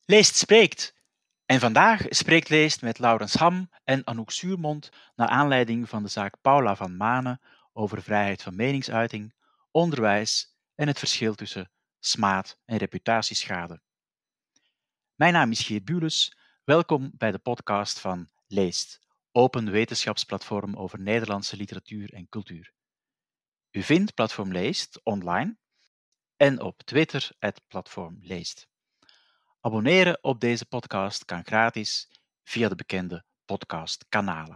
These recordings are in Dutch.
Leest spreekt. En vandaag spreekt Leest met Laurens Ham en Anouk Zuurmond naar aanleiding van de zaak Paula van Manen over vrijheid van meningsuiting, onderwijs en het verschil tussen smaad en reputatieschade. Mijn naam is Geert Bules. Welkom bij de podcast van Leest, open wetenschapsplatform over Nederlandse literatuur en cultuur. U vindt Platform Leest online en op Twitter @platformleest. Abonneren op deze podcast kan gratis via de bekende podcastkanalen.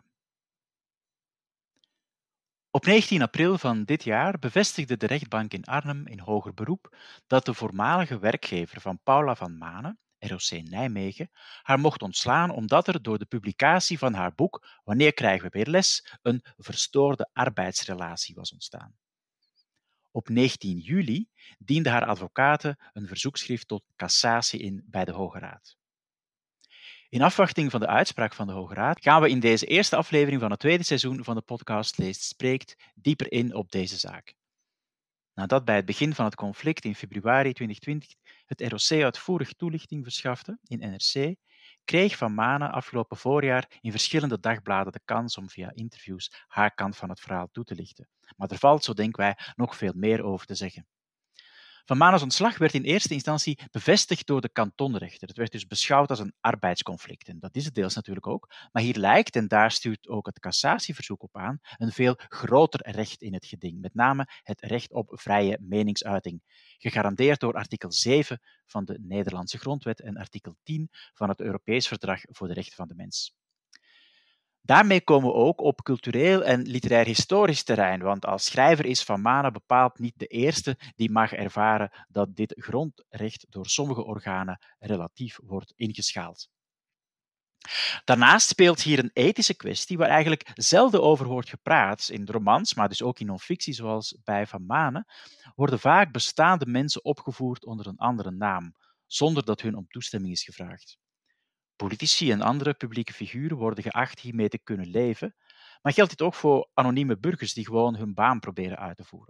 Op 19 april van dit jaar bevestigde de rechtbank in Arnhem in hoger beroep dat de voormalige werkgever van Paula van Manen, ROC Nijmegen, haar mocht ontslaan omdat er door de publicatie van haar boek Wanneer krijgen we weer les een verstoorde arbeidsrelatie was ontstaan. Op 19 juli diende haar advocaten een verzoekschrift tot cassatie in bij de Hoge Raad. In afwachting van de uitspraak van de Hoge Raad gaan we in deze eerste aflevering van het tweede seizoen van de podcast Leest Spreekt dieper in op deze zaak. Nadat bij het begin van het conflict in februari 2020 het ROC uitvoerig toelichting verschafte in NRC, kreeg Van Manen afgelopen voorjaar in verschillende dagbladen de kans om via interviews haar kant van het verhaal toe te lichten. Maar er valt, zo denken wij, nog veel meer over te zeggen. Van Manens ontslag werd in eerste instantie bevestigd door de kantonrechter. Het werd dus beschouwd als een arbeidsconflict. En dat is het deels natuurlijk ook. Maar hier lijkt, en daar stuurt ook het cassatieverzoek op aan, een veel groter recht in het geding. Met name het recht op vrije meningsuiting. Gegarandeerd door artikel 7 van de Nederlandse Grondwet en artikel 10 van het Europees Verdrag voor de Rechten van de Mens. Daarmee komen we ook op cultureel en literair-historisch terrein, want als schrijver is Van Manen bepaald niet de eerste die mag ervaren dat dit grondrecht door sommige organen relatief wordt ingeschaald. Daarnaast speelt hier een ethische kwestie waar eigenlijk zelden over wordt gepraat. In romans, maar dus ook in non-fictie zoals bij Van Manen, worden vaak bestaande mensen opgevoerd onder een andere naam, zonder dat hun om toestemming is gevraagd. Politici en andere publieke figuren worden geacht hiermee te kunnen leven, maar geldt dit ook voor anonieme burgers die gewoon hun baan proberen uit te voeren.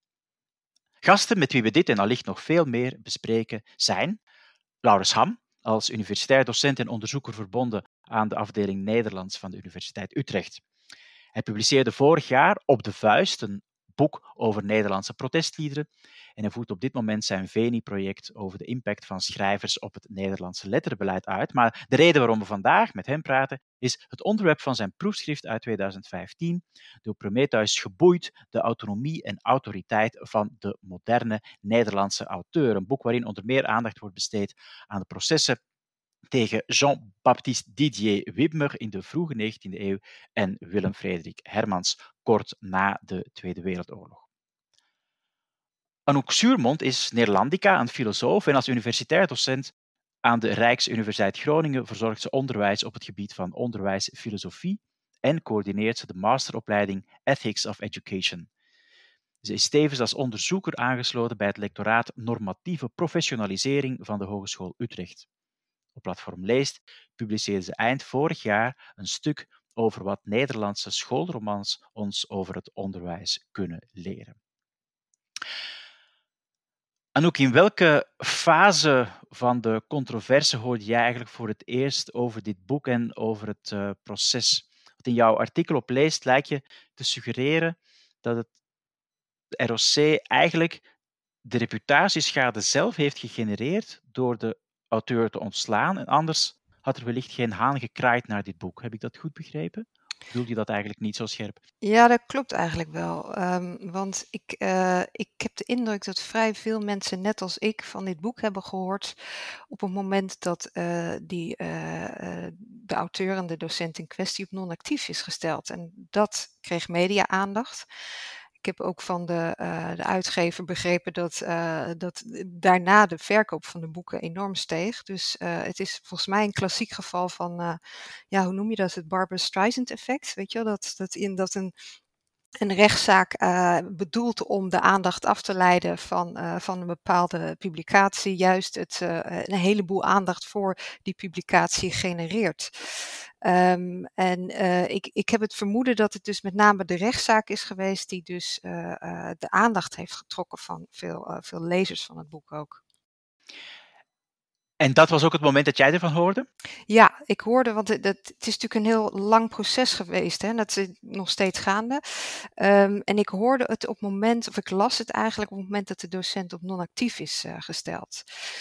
Gasten met wie we dit en allicht nog veel meer bespreken zijn Laurens Ham, als universitair docent en onderzoeker verbonden aan de afdeling Nederlands van de Universiteit Utrecht. Hij publiceerde vorig jaar Op de Vuist, een boek over Nederlandse protestliederen, en hij voert op dit moment zijn VENI-project over de impact van schrijvers op het Nederlandse letterenbeleid uit. Maar de reden waarom we vandaag met hem praten is het onderwerp van zijn proefschrift uit 2015, door Prometheus geboeid, de autonomie en autoriteit van de moderne Nederlandse auteur. Een boek waarin onder meer aandacht wordt besteed aan de processen tegen Jean-Baptiste Didier Wibmer in de vroege 19e eeuw en Willem Frederik Hermans kort na de Tweede Wereldoorlog. Anouk Zuurmond is Neerlandica, een filosoof, en als universitair docent aan de Rijksuniversiteit Groningen verzorgt ze onderwijs op het gebied van onderwijsfilosofie en coördineert ze de masteropleiding Ethics of Education. Ze is tevens als onderzoeker aangesloten bij het lectoraat Normatieve Professionalisering van de Hogeschool Utrecht. Op Platform Leest publiceerde ze eind vorig jaar een stuk over wat Nederlandse schoolromans ons over het onderwijs kunnen leren. Anouk, in welke fase van de controverse hoorde jij eigenlijk voor het eerst over dit boek en over het proces? Want in jouw artikel op Leest lijkt je te suggereren dat het ROC eigenlijk de reputatieschade zelf heeft gegenereerd door de auteur te ontslaan. En anders had er wellicht geen haan gekraaid naar dit boek. Heb ik dat goed begrepen? Of bedoel je dat eigenlijk niet zo scherp? Ja, dat klopt eigenlijk wel. Want ik heb de indruk dat vrij veel mensen, net als ik, van dit boek hebben gehoord op het moment dat de auteur en de docent in kwestie op non-actief is gesteld. En dat kreeg media-aandacht. Ik heb ook van de uitgever begrepen dat daarna de verkoop van de boeken enorm steeg. Dus het is volgens mij een klassiek geval van, hoe noem je dat? Het Barbra Streisand effect. Weet je wel? Dat een rechtszaak bedoeld om de aandacht af te leiden van een bepaalde publicatie, juist een heleboel aandacht voor die publicatie genereert. Ik heb het vermoeden dat het dus met name de rechtszaak is geweest die dus de aandacht heeft getrokken van veel lezers van het boek ook. En dat was ook het moment dat jij ervan hoorde? Ja, ik hoorde, want het is natuurlijk een heel lang proces geweest, hè. Dat is nog steeds gaande. En ik hoorde het op het moment, of ik las het eigenlijk op het moment dat de docent op non-actief is gesteld.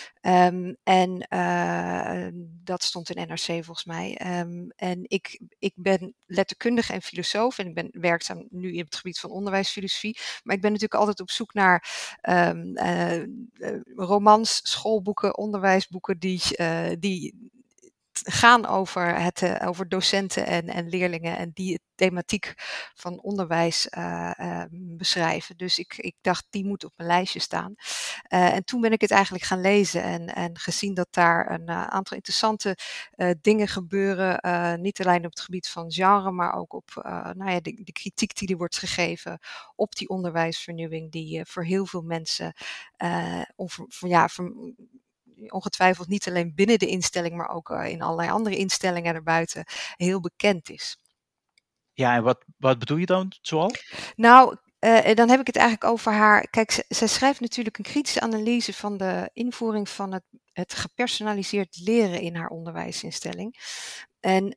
Dat stond in NRC volgens mij. En ik ben letterkundige en filosoof en ik ben werkzaam nu in het gebied van onderwijsfilosofie. Maar ik ben natuurlijk altijd op zoek naar romans, schoolboeken, onderwijsboeken die gaan over docenten en leerlingen en die het thematiek van onderwijs beschrijven. Dus ik dacht, die moet op mijn lijstje staan. En toen ben ik het eigenlijk gaan lezen en gezien dat daar een aantal interessante dingen gebeuren. Niet alleen op het gebied van genre, maar ook op de kritiek die er wordt gegeven op die onderwijsvernieuwing, die voor heel veel mensen ongetwijfeld niet alleen binnen de instelling, maar ook in allerlei andere instellingen daarbuiten heel bekend is. Ja, en wat bedoel je dan zoal? Nou, dan heb ik het eigenlijk over haar. Kijk, zij schrijft natuurlijk een kritische analyse van de invoering van het gepersonaliseerd leren in haar onderwijsinstelling. En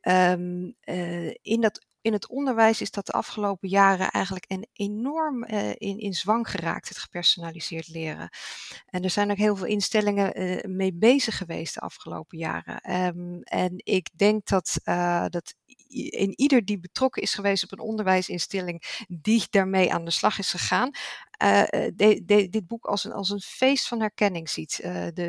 in het onderwijs is dat de afgelopen jaren eigenlijk enorm in zwang geraakt, het gepersonaliseerd leren. En er zijn ook heel veel instellingen mee bezig geweest de afgelopen jaren. En ik denk dat in ieder die betrokken is geweest op een onderwijsinstelling, die daarmee aan de slag is gegaan, dit boek als een feest van herkenning ziet.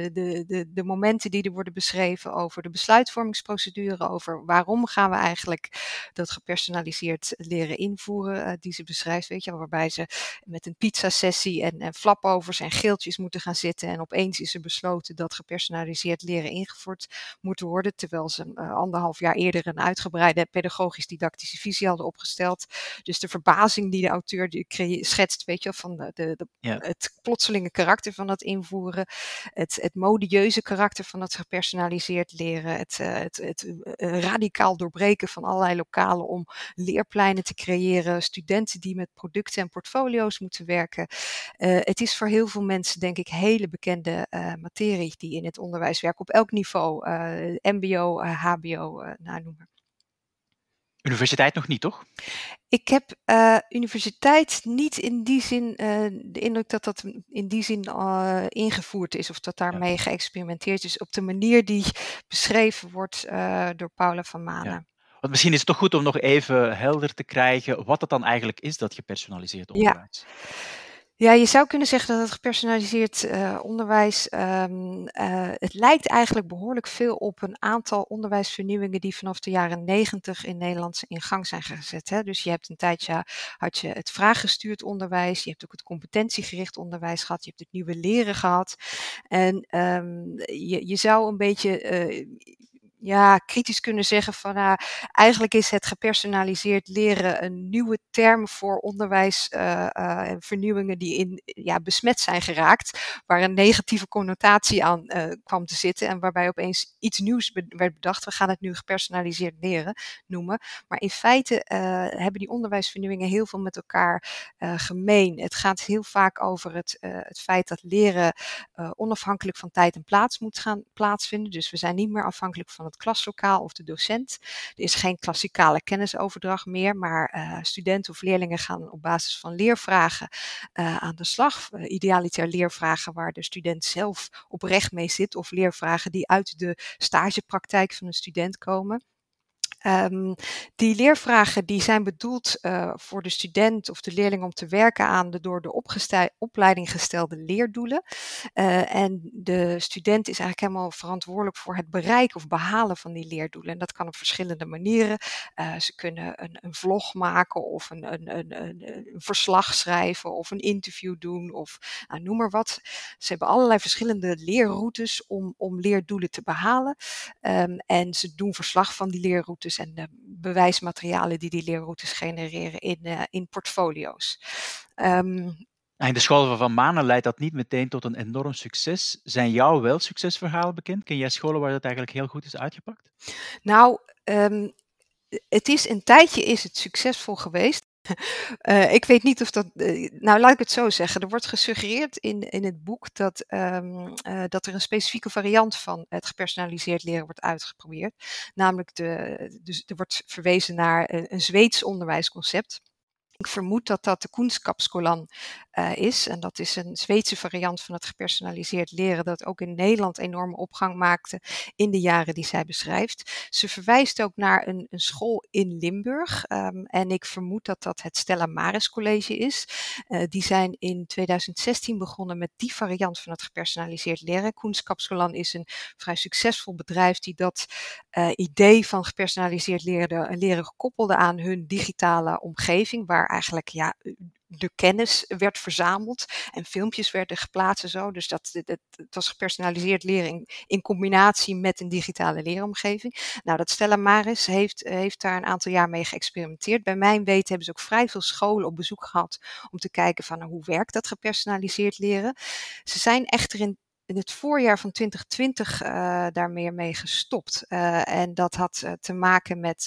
De momenten die er worden beschreven over de besluitvormingsprocedure, over waarom gaan we eigenlijk dat gepersonaliseerd leren invoeren, die ze beschrijft, weet je, waarbij ze met een pizzasessie en flapovers en geeltjes moeten gaan zitten en opeens is er besloten dat gepersonaliseerd leren ingevoerd moet worden, terwijl ze 1,5 jaar eerder een uitgebreide pedagogisch-didactische visie hadden opgesteld. Dus de verbazing die de auteur schetst, weet je, van Ja. het plotselinge karakter van dat invoeren, het modieuze karakter van dat gepersonaliseerd leren, het radicaal doorbreken van allerlei lokalen om leerpleinen te creëren, studenten die met producten en portfolio's moeten werken. Het is voor heel veel mensen, denk ik, hele bekende materie die in het onderwijs werken, op elk niveau, MBO, HBO, noem maar. Universiteit nog niet, toch? Ik heb universiteit niet in die zin de indruk dat dat in die zin ingevoerd is of dat Ja. daarmee geëxperimenteerd is op de manier die beschreven wordt door Paula van Ja. Manen. Want misschien is het toch goed om nog even helder te krijgen wat het dan eigenlijk is, dat gepersonaliseerd Ja. onderwijs. Ja, je zou kunnen zeggen dat het gepersonaliseerd onderwijs, het lijkt eigenlijk behoorlijk veel op een aantal onderwijsvernieuwingen die vanaf de jaren 90 in Nederland in gang zijn gezet. Hè. Dus je hebt een tijdje, had je het vraaggestuurd onderwijs, je hebt ook het competentiegericht onderwijs gehad, je hebt het nieuwe leren gehad. En je zou een beetje kritisch kunnen zeggen van eigenlijk is het gepersonaliseerd leren een nieuwe term voor onderwijsvernieuwingen die besmet zijn geraakt, waar een negatieve connotatie aan kwam te zitten en waarbij opeens iets nieuws werd bedacht. We gaan het nu gepersonaliseerd leren noemen. Maar in feite hebben die onderwijsvernieuwingen heel veel met elkaar gemeen. Het gaat heel vaak over het feit dat leren onafhankelijk van tijd en plaats moet gaan plaatsvinden. Dus we zijn niet meer afhankelijk van het klaslokaal of de docent. Er is geen klassikale kennisoverdracht meer, maar studenten of leerlingen gaan op basis van leervragen aan de slag. Idealiter leervragen waar de student zelf oprecht mee zit of leervragen die uit de stagepraktijk van een student komen. Die leervragen die zijn bedoeld voor de student of de leerling om te werken aan de door de opleiding gestelde leerdoelen. En de student is eigenlijk helemaal verantwoordelijk voor het bereiken of behalen van die leerdoelen. En dat kan op verschillende manieren. Ze kunnen een vlog maken of een verslag schrijven of een interview doen of noem maar wat. Ze hebben allerlei verschillende leerroutes om leerdoelen te behalen. En ze doen verslag van die leerroutes en de bewijsmaterialen die leerroutes genereren in portfolio's. In de scholen van Manen leidt dat niet meteen tot een enorm succes. Zijn jou wel succesverhalen bekend? Ken jij scholen waar dat eigenlijk heel goed is uitgepakt? Nou, het is een tijdje is het succesvol geweest. Ik weet niet of dat. Nou, laat ik het zo zeggen. Er wordt gesuggereerd in het boek dat er een specifieke variant van het gepersonaliseerd leren wordt uitgeprobeerd. Namelijk, dus er wordt verwezen naar een Zweeds onderwijsconcept. Ik vermoed dat dat de Kunskapsskolan is. En dat is een Zweedse variant van het gepersonaliseerd leren, dat ook in Nederland enorme opgang maakte in de jaren die zij beschrijft. Ze verwijst ook naar een school in Limburg. En ik vermoed dat dat het Stella Maris College is. Die zijn in 2016 begonnen met die variant van het gepersonaliseerd leren. Kunskapsskolan is een vrij succesvol bedrijf die dat idee van gepersonaliseerd leren koppelde aan hun digitale omgeving, waar eigenlijk de kennis werd verzameld en filmpjes werden geplaatst en zo. Dus het was gepersonaliseerd leren in combinatie met een digitale leeromgeving. Nou, dat Stella Maris heeft daar een aantal jaar mee geëxperimenteerd. Bij mijn weten hebben ze ook vrij veel scholen op bezoek gehad om te kijken van hoe werkt dat gepersonaliseerd leren. Ze zijn echter in het voorjaar van 2020 daarmee mee gestopt. En dat had te maken met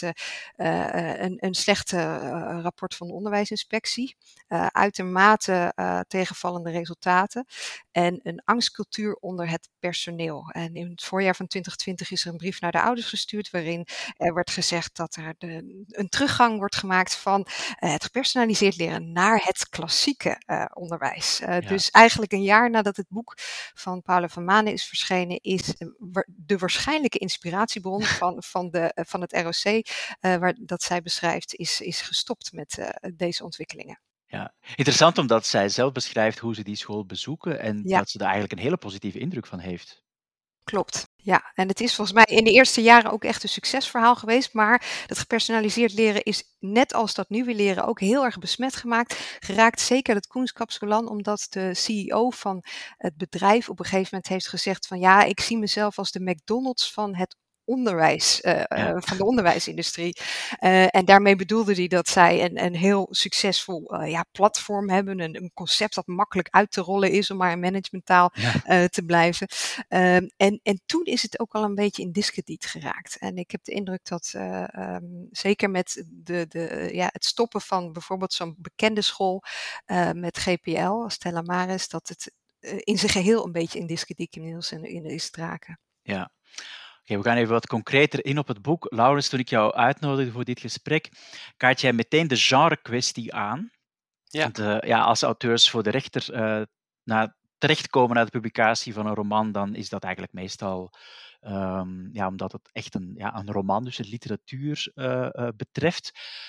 een slechte rapport van de onderwijsinspectie. Uitermate tegenvallende resultaten. En een angstcultuur onder het personeel. En in het voorjaar van 2020 is er een brief naar de ouders gestuurd, waarin er werd gezegd dat er een teruggang wordt gemaakt van het gepersonaliseerd leren naar het klassieke onderwijs. Ja. Dus eigenlijk een jaar nadat het boek van Paula van Manen is verschenen, is de waarschijnlijke inspiratiebron van het ROC, waar dat zij beschrijft, is gestopt met deze ontwikkelingen. Ja, interessant omdat zij zelf beschrijft hoe ze die school bezoeken en Ja, dat ze daar eigenlijk een hele positieve indruk van heeft. klopt. Ja, en het is volgens mij in de eerste jaren ook echt een succesverhaal geweest. Maar dat gepersonaliseerd leren is, net als dat nieuwe leren, ook heel erg besmet geraakt. Zeker het Kunskapsskolan, omdat de CEO van het bedrijf op een gegeven moment heeft gezegd van ja, ik zie mezelf als de McDonald's van het onderwijs, Ja, van de onderwijsindustrie. En daarmee bedoelde hij dat zij een heel succesvol platform hebben. Een concept dat makkelijk uit te rollen is, om maar in managementtaal ja, te blijven. En toen is het ook al een beetje in diskrediet geraakt. En ik heb de indruk dat zeker met het stoppen van bijvoorbeeld zo'n bekende school met GPL, Stella Maris, dat het in zijn geheel een beetje in diskrediet is te raken. ja. Oké, we gaan even wat concreter in op het boek. Laurens, toen ik jou uitnodigde voor dit gesprek, kaart jij meteen de genre-kwestie aan. Ja, Want als auteurs voor de rechter terechtkomen na de publicatie van een roman, dan is dat eigenlijk meestal omdat het echt een roman, dus de literatuur betreft.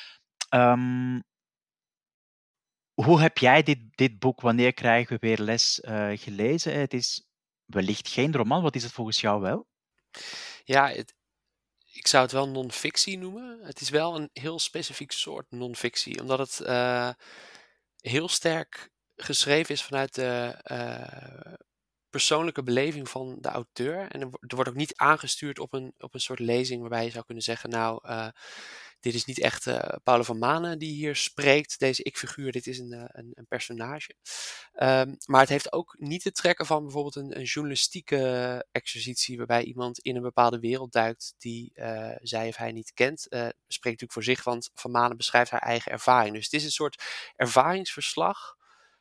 Hoe heb jij dit boek, Wanneer krijgen we weer les, gelezen? Het is wellicht geen roman. Wat is het volgens jou wel? ja ik zou het wel non-fictie noemen. Het is wel een heel specifiek soort non-fictie, omdat het heel sterk geschreven is vanuit de persoonlijke beleving van de auteur. En er wordt ook niet aangestuurd op een soort lezing waarbij je zou kunnen zeggen, nou, dit is niet echt Paula van Manen die hier spreekt, deze ik-figuur, dit is een personage. Maar het heeft ook niet te trekken van bijvoorbeeld een journalistieke exercitie waarbij iemand in een bepaalde wereld duikt die zij of hij niet kent. Spreekt natuurlijk voor zich, want Van Manen beschrijft haar eigen ervaring. Dus het is een soort ervaringsverslag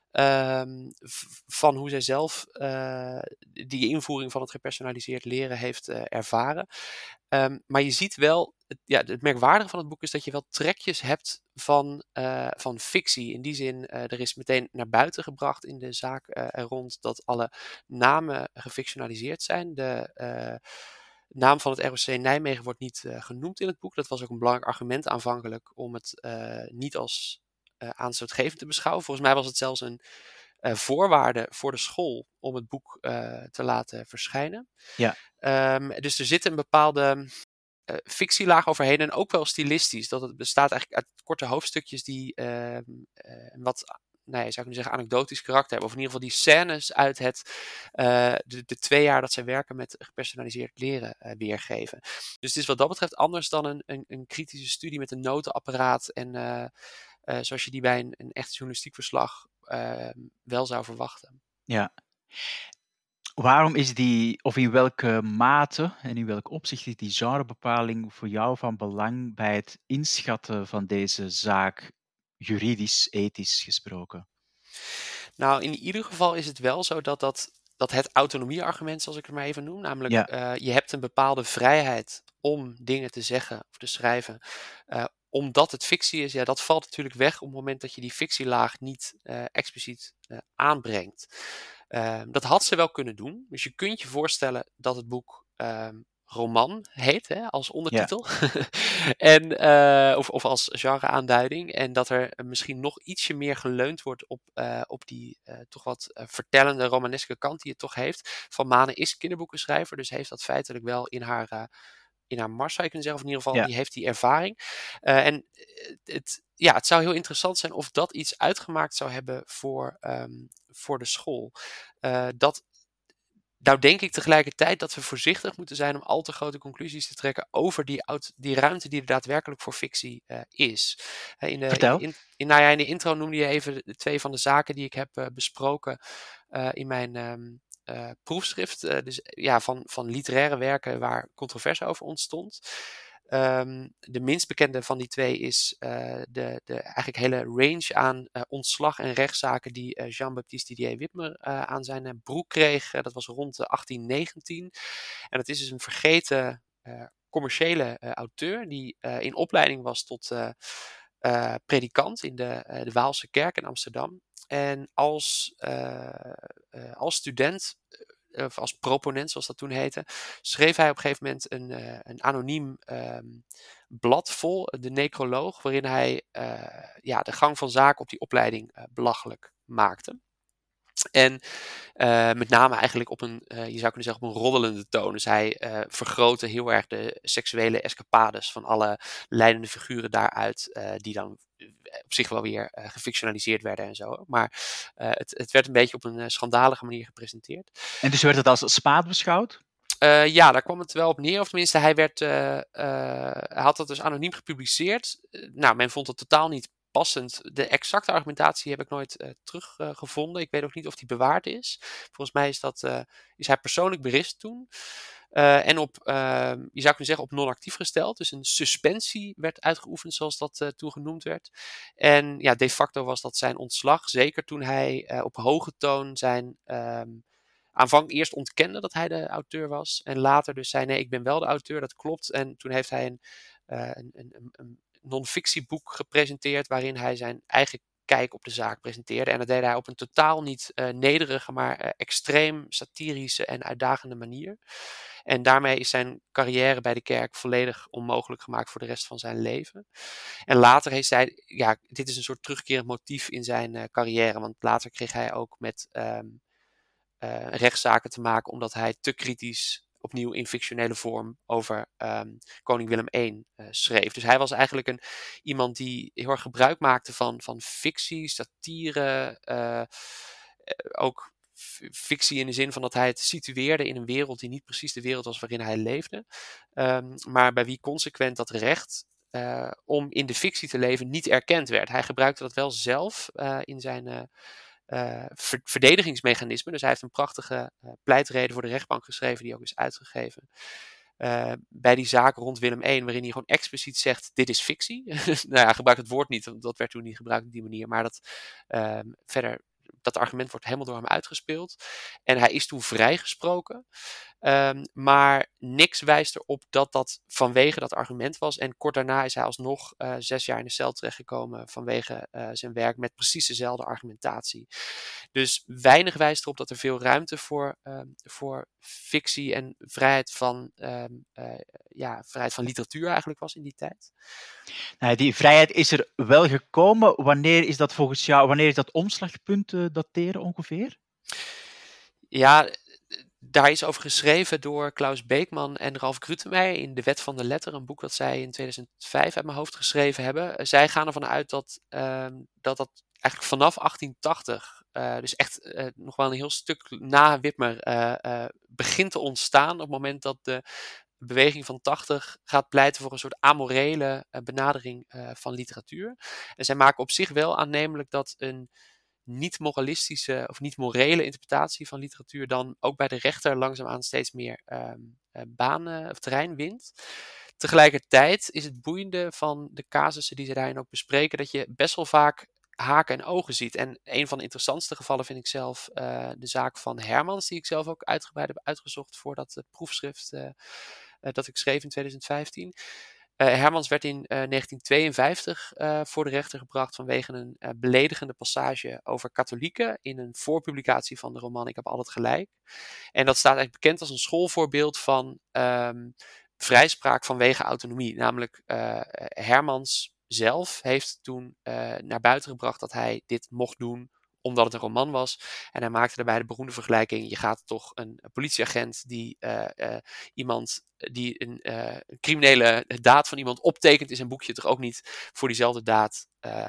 van hoe zij zelf die invoering van het gepersonaliseerd leren heeft ervaren. Maar je ziet wel, het merkwaardige van het boek is dat je wel trekjes hebt van fictie. In die zin, er is meteen naar buiten gebracht in de zaak er rond dat alle namen gefictionaliseerd zijn. De naam van het ROC Nijmegen wordt niet genoemd in het boek. Dat was ook een belangrijk argument aanvankelijk om het niet als aanstootgevend te beschouwen. Volgens mij was het zelfs een voorwaarde voor de school om het boek te laten verschijnen. Ja, Dus er zit een bepaalde fictielaag overheen en ook wel stilistisch. Dat het bestaat eigenlijk uit korte hoofdstukjes die wat, nou ja, je zou kunnen zeggen, anekdotisch karakter hebben. Of in ieder geval die scènes uit de 2 jaar dat zij werken met gepersonaliseerd leren weergeven. Dus het is wat dat betreft anders dan een kritische studie met een notenapparaat en zoals je die bij een echt journalistiek verslag wel zou verwachten. ja. Waarom is of in welke mate en in welk opzicht is die genrebepaling voor jou van belang bij het inschatten van deze zaak? juridisch, ethisch gesproken? Nou, in ieder geval is het wel zo dat het autonomieargument, zoals ik het maar even noem, namelijk Ja, je hebt een bepaalde vrijheid om dingen te zeggen of te schrijven, omdat het fictie is, ja, dat valt natuurlijk weg op het moment dat je die fictielaag niet expliciet aanbrengt. Dat had ze wel kunnen doen. Dus je kunt je voorstellen dat het boek roman heet, hè, als ja. ondertitel. En, of als genre-aanduiding. En dat er misschien nog ietsje meer geleund wordt op die toch wat vertellende, romaneske kant die het toch heeft. Van Manen is kinderboekenschrijver, dus heeft dat feitelijk wel in haar mars, zou je kunnen zeggen. Of in ieder geval, Ja. die heeft die ervaring. Het zou heel interessant zijn of dat iets uitgemaakt zou hebben voor de school. Dat Nou denk ik tegelijkertijd dat we voorzichtig moeten zijn om al te grote conclusies te trekken over die ruimte die er daadwerkelijk voor fictie is. Vertel. In de intro noemde je even de twee van de zaken die ik heb besproken in mijn proefschrift. Dus ja, van literaire werken waar controverse over ontstond. De minst bekende van die twee is de eigenlijk hele range aan ontslag en rechtszaken die Jean-Baptiste Didier Witmer aan zijn broek kreeg. Dat was rond 1819. En dat is dus een vergeten commerciële auteur die in opleiding was tot predikant in de Waalse kerk in Amsterdam. En als student, of als proponent zoals dat toen heette, schreef hij op een gegeven moment een anoniem blad vol, de necroloog, waarin hij de gang van zaken op die opleiding belachelijk maakte. En met name eigenlijk op je zou kunnen zeggen, op een roddelende toon. Dus hij vergrootte heel erg de seksuele escapades van alle leidende figuren daaruit, die dan op zich wel weer gefictionaliseerd werden en zo. Maar het werd een beetje op een schandalige manier gepresenteerd. En dus werd het als spaad beschouwd? Ja, daar kwam het wel op neer. Of tenminste, hij had dat dus anoniem gepubliceerd. Nou, men vond het totaal niet passend. De exacte argumentatie heb ik nooit teruggevonden. Ik weet ook niet of die bewaard is. Volgens mij is hij persoonlijk berispt toen. En je zou kunnen zeggen, op non-actief gesteld. Dus een suspensie werd uitgeoefend, zoals dat toen genoemd werd. En ja, de facto was dat zijn ontslag. Zeker toen hij op hoge toon zijn aanvankelijk eerst ontkende dat hij de auteur was. En later dus zei, nee, ik ben wel de auteur, dat klopt. En toen heeft hij een non-fictieboek gepresenteerd waarin hij zijn eigen kijk op de zaak presenteerde. En dat deed hij op een totaal niet nederige, maar extreem satirische en uitdagende manier. En daarmee is zijn carrière bij de kerk volledig onmogelijk gemaakt voor de rest van zijn leven. En later heeft hij, ja, dit is een soort terugkerend motief in zijn carrière. Want later kreeg hij ook met rechtszaken te maken, omdat hij te kritisch opnieuw in fictionele vorm over koning Willem I schreef. Dus hij was eigenlijk iemand die heel erg gebruik maakte van fictie, satire, ook fictie in de zin van dat hij het situeerde in een wereld die niet precies de wereld was waarin hij leefde, maar bij wie consequent dat recht om in de fictie te leven niet erkend werd. Hij gebruikte dat wel zelf in zijn verdedigingsmechanisme. Dus hij heeft een prachtige pleitrede voor de rechtbank geschreven, die ook is uitgegeven. Bij die zaak rond Willem I, waarin hij gewoon expliciet zegt, dit is fictie. Nou ja, hij gebruikt het woord niet, want dat werd toen niet gebruikt op die manier. Maar verder, dat argument wordt helemaal door hem uitgespeeld. En hij is toen vrijgesproken. Maar niks wijst erop dat dat vanwege dat argument was. En kort daarna is hij alsnog 6 jaar in de cel terechtgekomen vanwege zijn werk met precies dezelfde argumentatie. Dus weinig wijst erop dat er veel ruimte voor fictie en vrijheid van literatuur eigenlijk was in die tijd. Nou, die vrijheid is er wel gekomen. Wanneer is dat volgens jou, wanneer is dat omslagpunt dateren ongeveer? Ja, daar is over geschreven door Klaus Beekman en Ralf Grutemeijer in De Wet van de Letter, een boek dat zij in 2005 uit mijn hoofd geschreven hebben. Zij gaan ervan uit dat eigenlijk vanaf 1880, dus echt nog wel een heel stuk na Witmer, begint te ontstaan op het moment dat de beweging van 80 gaat pleiten voor een soort amorele benadering van literatuur. En zij maken op zich wel aannemelijk dat een niet-moralistische of niet-morele interpretatie van literatuur dan ook bij de rechter langzaamaan steeds meer banen of terrein wint. Tegelijkertijd is het boeiende van de casussen die ze daarin ook bespreken, dat je best wel vaak haken en ogen ziet. En een van de interessantste gevallen vind ik zelf de zaak van Hermans, die ik zelf ook uitgebreid heb uitgezocht voor dat proefschrift dat ik schreef in 2015. Hermans werd in 1952 voor de rechter gebracht vanwege een beledigende passage over katholieken in een voorpublicatie van de roman Ik heb altijd gelijk. En dat staat eigenlijk bekend als een schoolvoorbeeld van vrijspraak vanwege autonomie. Namelijk Hermans zelf heeft toen naar buiten gebracht dat hij dit mocht doen omdat het een roman was. En hij maakte daarbij de beroemde vergelijking: je gaat toch een politieagent die iemand die een criminele daad van iemand optekent in zijn boekje, toch ook niet voor diezelfde daad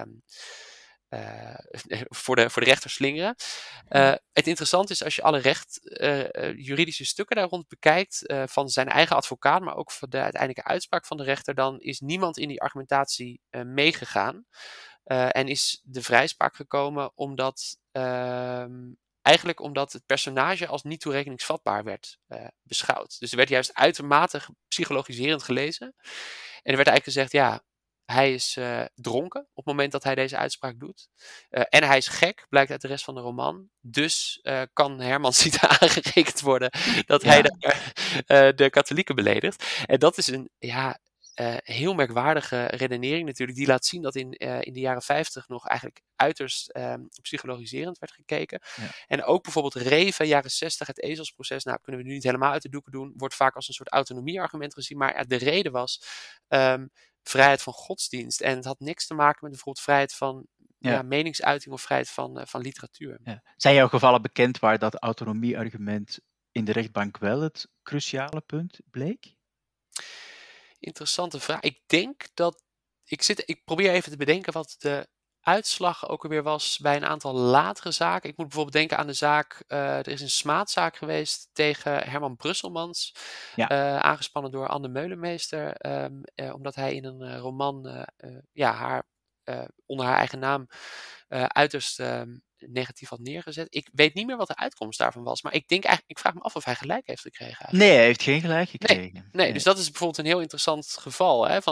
voor de rechter slingeren. Het interessante is, als je alle juridische stukken daar rond bekijkt, van zijn eigen advocaat, maar ook van de uiteindelijke uitspraak van de rechter, dan is niemand in die argumentatie meegegaan. En is de vrijspraak gekomen omdat eigenlijk omdat het personage als niet toerekeningsvatbaar werd beschouwd. Dus er werd juist uitermate psychologiserend gelezen. En er werd eigenlijk gezegd, ja, hij is dronken op het moment dat hij deze uitspraak doet. En hij is gek, blijkt uit de rest van de roman. Dus kan Hermans niet aangerekend worden dat hij de katholieken beledigt. En dat is een heel merkwaardige redenering natuurlijk. Die laat zien dat in de jaren 50 nog eigenlijk uiterst psychologiserend werd gekeken. Ja. En ook bijvoorbeeld Reven, jaren 60, het ezelsproces. Nou, kunnen we nu niet helemaal uit de doeken doen. Wordt vaak als een soort autonomieargument gezien. Maar de reden was vrijheid van godsdienst. En het had niks te maken met bijvoorbeeld vrijheid van meningsuiting of vrijheid van literatuur. Ja. Zijn jouw gevallen bekend waar dat autonomieargument in de rechtbank wel het cruciale punt bleek? Interessante vraag. Ik denk dat ik probeer even te bedenken wat de uitslag ook alweer was bij een aantal latere zaken. Ik moet bijvoorbeeld denken aan de zaak, er is een smaadzaak geweest tegen Herman Brusselmans, aangespannen door Anne Meulemeester, omdat hij in een roman haar onder haar eigen naam uiterst negatief had neergezet. Ik weet niet meer wat de uitkomst daarvan was, maar ik vraag me af of hij gelijk heeft gekregen eigenlijk. Nee, hij heeft geen gelijk gekregen. Nee, dus dat is bijvoorbeeld een heel interessant geval. Hè,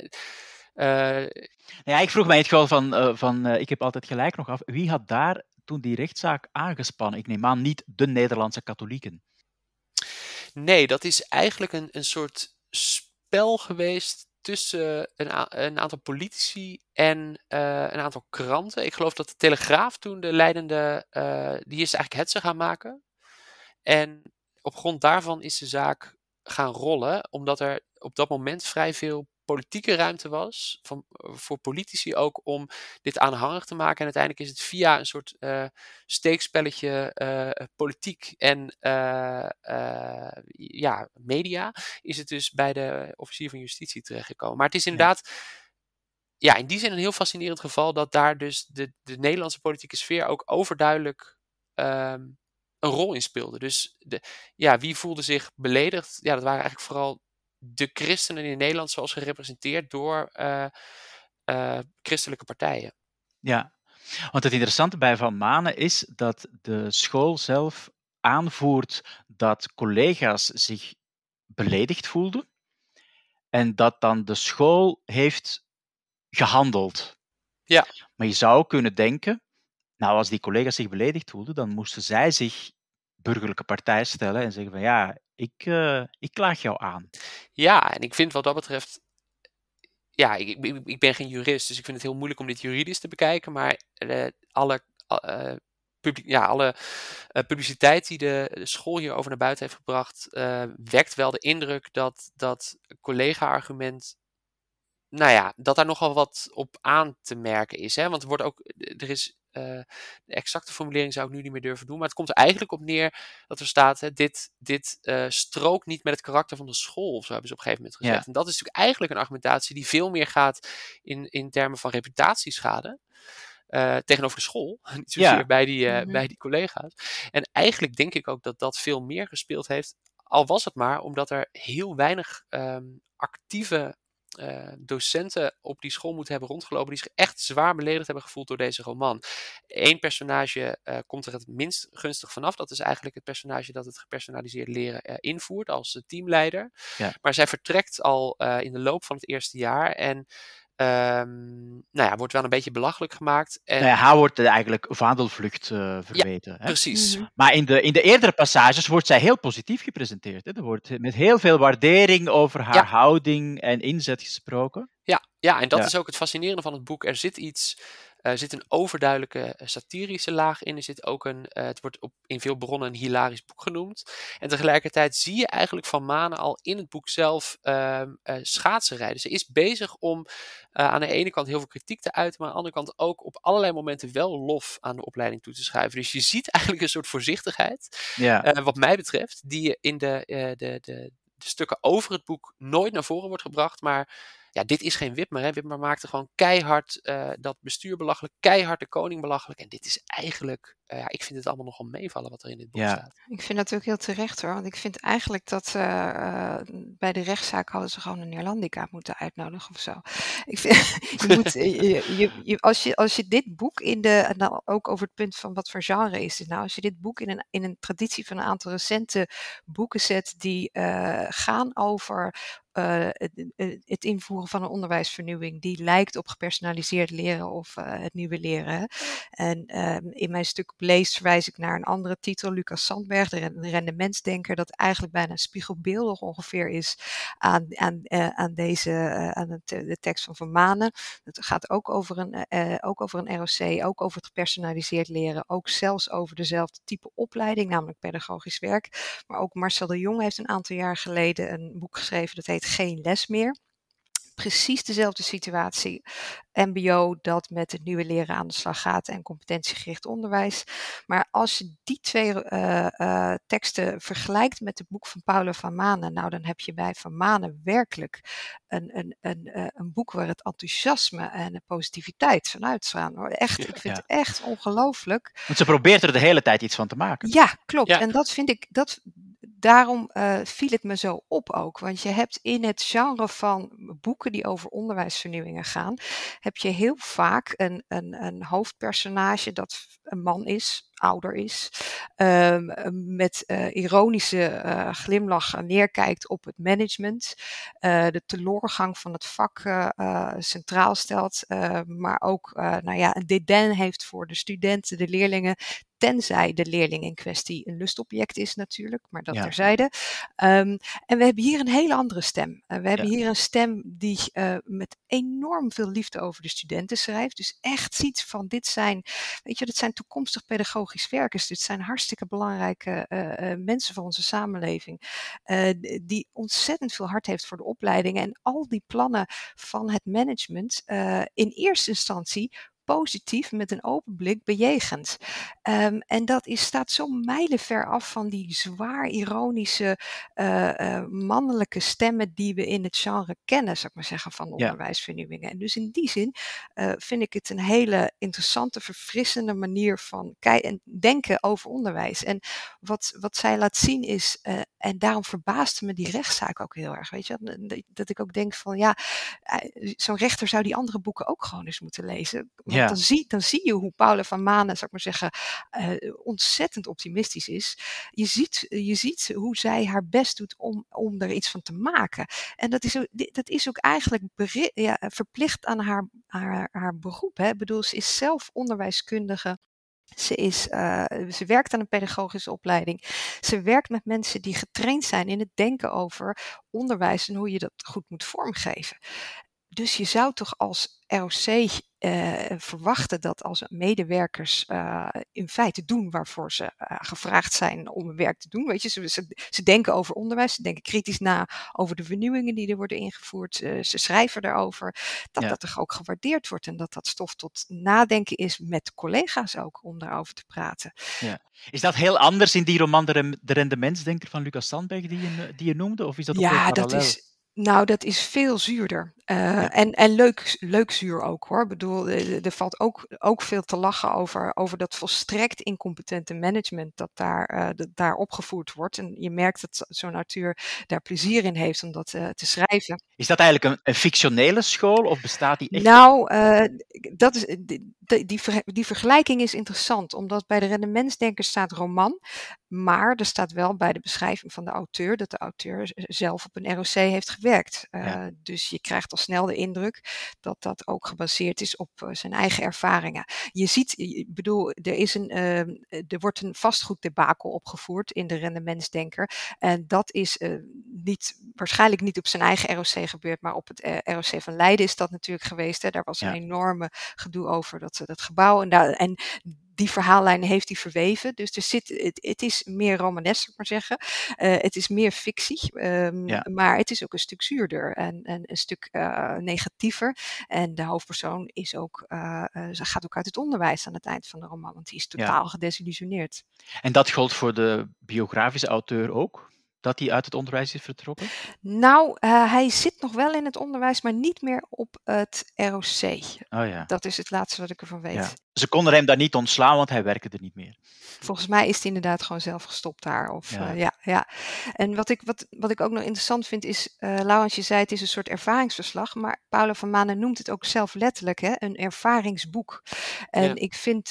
ik vroeg mij het geval van Ik heb altijd gelijk nog af. Wie had daar toen die rechtszaak aangespannen? Ik neem aan niet de Nederlandse katholieken. Nee, dat is eigenlijk een soort spel geweest tussen een aantal politici en een aantal kranten. Ik geloof dat de Telegraaf toen de leidende, die is eigenlijk hetze gaan maken. En op grond daarvan is de zaak gaan rollen, omdat er op dat moment vrij veel politieke ruimte was, voor politici ook, om dit aanhangig te maken. En uiteindelijk is het via een soort steekspelletje politiek en media, is het dus bij de officier van justitie terechtgekomen. Maar het is inderdaad in die zin een heel fascinerend geval, dat daar dus de Nederlandse politieke sfeer ook overduidelijk een rol in speelde. Dus wie voelde zich beledigd? Ja, dat waren eigenlijk vooral de christenen in Nederland, zoals gerepresenteerd door christelijke partijen. Ja, want het interessante bij Van Manen is dat de school zelf aanvoert dat collega's zich beledigd voelden en dat dan de school heeft gehandeld. Ja. Maar je zou kunnen denken, nou, als die collega's zich beledigd voelden, dan moesten zij zich burgerlijke partij stellen en zeggen van ik klaag jou aan. Ja, en ik vind wat dat betreft, ik ben geen jurist, dus ik vind het heel moeilijk om dit juridisch te bekijken, maar alle publiciteit die de school hierover naar buiten heeft gebracht, wekt wel de indruk dat collega-argument, dat daar nogal wat op aan te merken is. Hè? Want er is de exacte formulering zou ik nu niet meer durven doen, maar het komt er eigenlijk op neer dat er staat, dit strookt niet met het karakter van de school, of zo hebben ze op een gegeven moment gezegd. Ja. En dat is natuurlijk eigenlijk een argumentatie die veel meer gaat in termen van reputatieschade tegenover de school, niet zozeer bij die collega's. En eigenlijk denk ik ook dat dat veel meer gespeeld heeft, al was het maar omdat er heel weinig actieve docenten op die school moeten hebben rondgelopen die zich echt zwaar beledigd hebben gevoeld door deze roman. Eén personage komt er het minst gunstig vanaf. Dat is eigenlijk het personage dat het gepersonaliseerd leren invoert als teamleider. Ja. Maar zij vertrekt al in de loop van het eerste jaar en wordt wel een beetje belachelijk gemaakt. En Haar wordt eigenlijk vaandelvlucht verweten. Hè? precies. Mhm. Maar in de eerdere passages wordt zij heel positief gepresenteerd. Hè? Er wordt met heel veel waardering over haar houding en inzet gesproken. Ja, en dat Ja. is ook het fascinerende van het boek. Er zit een overduidelijke satirische laag in. Er zit ook het wordt in veel bronnen een hilarisch boek genoemd. En tegelijkertijd zie je eigenlijk Van Manen al in het boek zelf schaatsen rijden. Ze is bezig om aan de ene kant heel veel kritiek te uiten, maar aan de andere kant ook op allerlei momenten wel lof aan de opleiding toe te schrijven. Dus je ziet eigenlijk een soort voorzichtigheid, wat mij betreft, die in de stukken over het boek nooit naar voren wordt gebracht. Maar ja, dit is geen Witmer. Hè. Witmer maakte gewoon keihard dat bestuur belachelijk, keihard de koning belachelijk. En dit is eigenlijk, ik vind het allemaal nogal meevallen wat er in dit boek staat. Ik vind dat ook heel terecht hoor. Want ik vind eigenlijk dat bij de rechtszaak hadden ze gewoon een Neerlandica moeten uitnodigen of zo. Ik vind, als je dit boek nou, ook over het punt van wat voor genre is het nou. Als je dit boek in een traditie van een aantal recente boeken zet die gaan over het invoeren van een onderwijsvernieuwing die lijkt op gepersonaliseerd leren of het nieuwe leren. En in mijn stuk Blees verwijs ik naar een andere titel, Lucas Sandberg, de rendementsdenker, dat eigenlijk bijna spiegelbeeldig ongeveer is aan de tekst van Van Manen. Het gaat ook over een ROC, ook over het gepersonaliseerd leren, ook zelfs over dezelfde type opleiding, namelijk pedagogisch werk. Maar ook Marcel de Jong heeft een aantal jaar geleden een boek geschreven dat heet Geen les meer. Precies dezelfde situatie. MBO dat met het nieuwe leren aan de slag gaat en competentiegericht onderwijs. Maar als je die twee teksten vergelijkt met het boek van Paula van Manen, nou dan heb je bij Van Manen werkelijk een boek waar het enthousiasme en de positiviteit van uitstralen. Echt, ik vind het echt ongelooflijk. Want ze probeert er de hele tijd iets van te maken. Ja, klopt. Ja. En dat vind ik, daarom viel het me zo op ook. Want je hebt in het genre van boeken die over onderwijsvernieuwingen gaan, heb je heel vaak een hoofdpersonage dat een man is, ouder is, met ironische glimlach neerkijkt op het management, de teloorgang van het vak centraal stelt, maar ook een dédain heeft voor de studenten, de leerlingen, tenzij de leerling in kwestie een lustobject is natuurlijk, maar dat terzijde. En we hebben hier een hele andere stem. We hebben hier een stem die met enorm veel liefde over de studenten schrijft. Dus echt ziet van dit zijn toekomstig pedagogisch werkers. Dit zijn hartstikke belangrijke mensen van onze samenleving. Die ontzettend veel hart heeft voor de opleidingen. En al die plannen van het management in eerste instantie positief met een open blik bejegend. En dat staat zo mijlenver af van die zwaar ironische mannelijke stemmen die we in het genre kennen, zou ik maar zeggen, van onderwijsvernieuwingen. En dus in die zin vind ik het een hele interessante, verfrissende manier van denken over onderwijs. En wat zij laat zien is, en daarom verbaasde me die rechtszaak ook heel erg, weet je, dat ik ook denk van zo'n rechter zou die andere boeken ook gewoon eens moeten lezen. Want dan zie je hoe Paula van Manen, zou ik maar zeggen, ontzettend optimistisch is. Je ziet hoe zij haar best doet om er iets van te maken. En dat is ook eigenlijk verplicht aan haar beroep. Hè. Ik bedoel, ze is zelf onderwijskundige. Ze werkt aan een pedagogische opleiding. Ze werkt met mensen die getraind zijn in het denken over onderwijs en hoe je dat goed moet vormgeven. Dus je zou toch als ROC verwachten dat als medewerkers in feite doen waarvoor ze gevraagd zijn om hun werk te doen. Weet je, ze denken over onderwijs, ze denken kritisch na over de vernieuwingen die er worden ingevoerd. Ze schrijven daarover. Dat er ook gewaardeerd wordt en dat stof tot nadenken is met collega's ook om daarover te praten. Ja. Is dat heel anders in die roman De Rendementsdenker van Lucas Sandberg die je noemde? Of is dat ook heel parallel? Nou, dat is veel zuurder. Ja. En leuk zuur ook hoor. Ik bedoel, er valt ook veel te lachen over dat volstrekt incompetente management dat daar opgevoerd wordt. En je merkt dat zo'n auteur daar plezier in heeft om dat te schrijven. Is dat eigenlijk een fictionele school of bestaat die echt? Nou, dat is, die vergelijking is interessant, omdat bij de rendementsdenker staat roman, maar er staat wel bij de beschrijving van de auteur dat de auteur zelf op een ROC heeft gewerkt. Ja. Dus je krijgt al snel de indruk dat dat ook gebaseerd is op zijn eigen ervaringen. Je ziet, ik bedoel, er wordt een vastgoeddebakel opgevoerd in de rendementsdenker. En dat is waarschijnlijk niet op zijn eigen ROC gebeurd, maar op het ROC van Leiden is dat natuurlijk geweest. Hè. Daar was een Ja. enorme gedoe over dat gebouw. En die verhaallijn heeft hij verweven. Dus het is meer romanesk, zou ik maar zeggen. Het is meer fictie, Ja. maar het is ook een stuk zuurder en een stuk negatiever. En de hoofdpersoon ze gaat ook uit het onderwijs aan het eind van de roman, want die is totaal gedesillusioneerd. En dat gold voor de biografische auteur ook? Dat hij uit het onderwijs is vertrokken? Nou, hij zit nog wel in het onderwijs, maar niet meer op het ROC. Oh ja. Dat is het laatste wat ik ervan weet. Ja. Ze konden hem daar niet ontslaan, want hij werkte er niet meer. Volgens mij is hij inderdaad gewoon zelf gestopt daar. Ja. Ja. En wat ik ook nog interessant vind is, Laurens, je zei het is een soort ervaringsverslag, maar Paula van Manen noemt het ook zelf letterlijk, hè, een ervaringsboek. En Ja. ik vind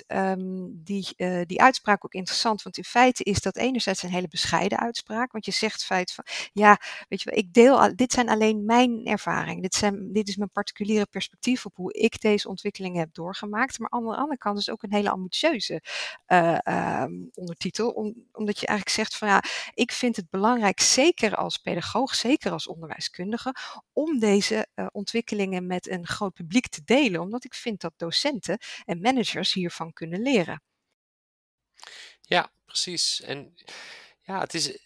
die uitspraak ook interessant, want in feite is dat enerzijds een hele bescheiden uitspraak, want je zegt feit van, ja, weet je wel, dit zijn alleen mijn ervaringen. Dit is mijn particuliere perspectief op hoe ik deze ontwikkelingen heb doorgemaakt. Maar aan de andere kant is het ook een hele ambitieuze ondertitel. Omdat je eigenlijk zegt van ja, ik vind het belangrijk, zeker als pedagoog, zeker als onderwijskundige, om deze ontwikkelingen met een groot publiek te delen. Omdat ik vind dat docenten en managers hiervan kunnen leren. Ja, precies. En ja,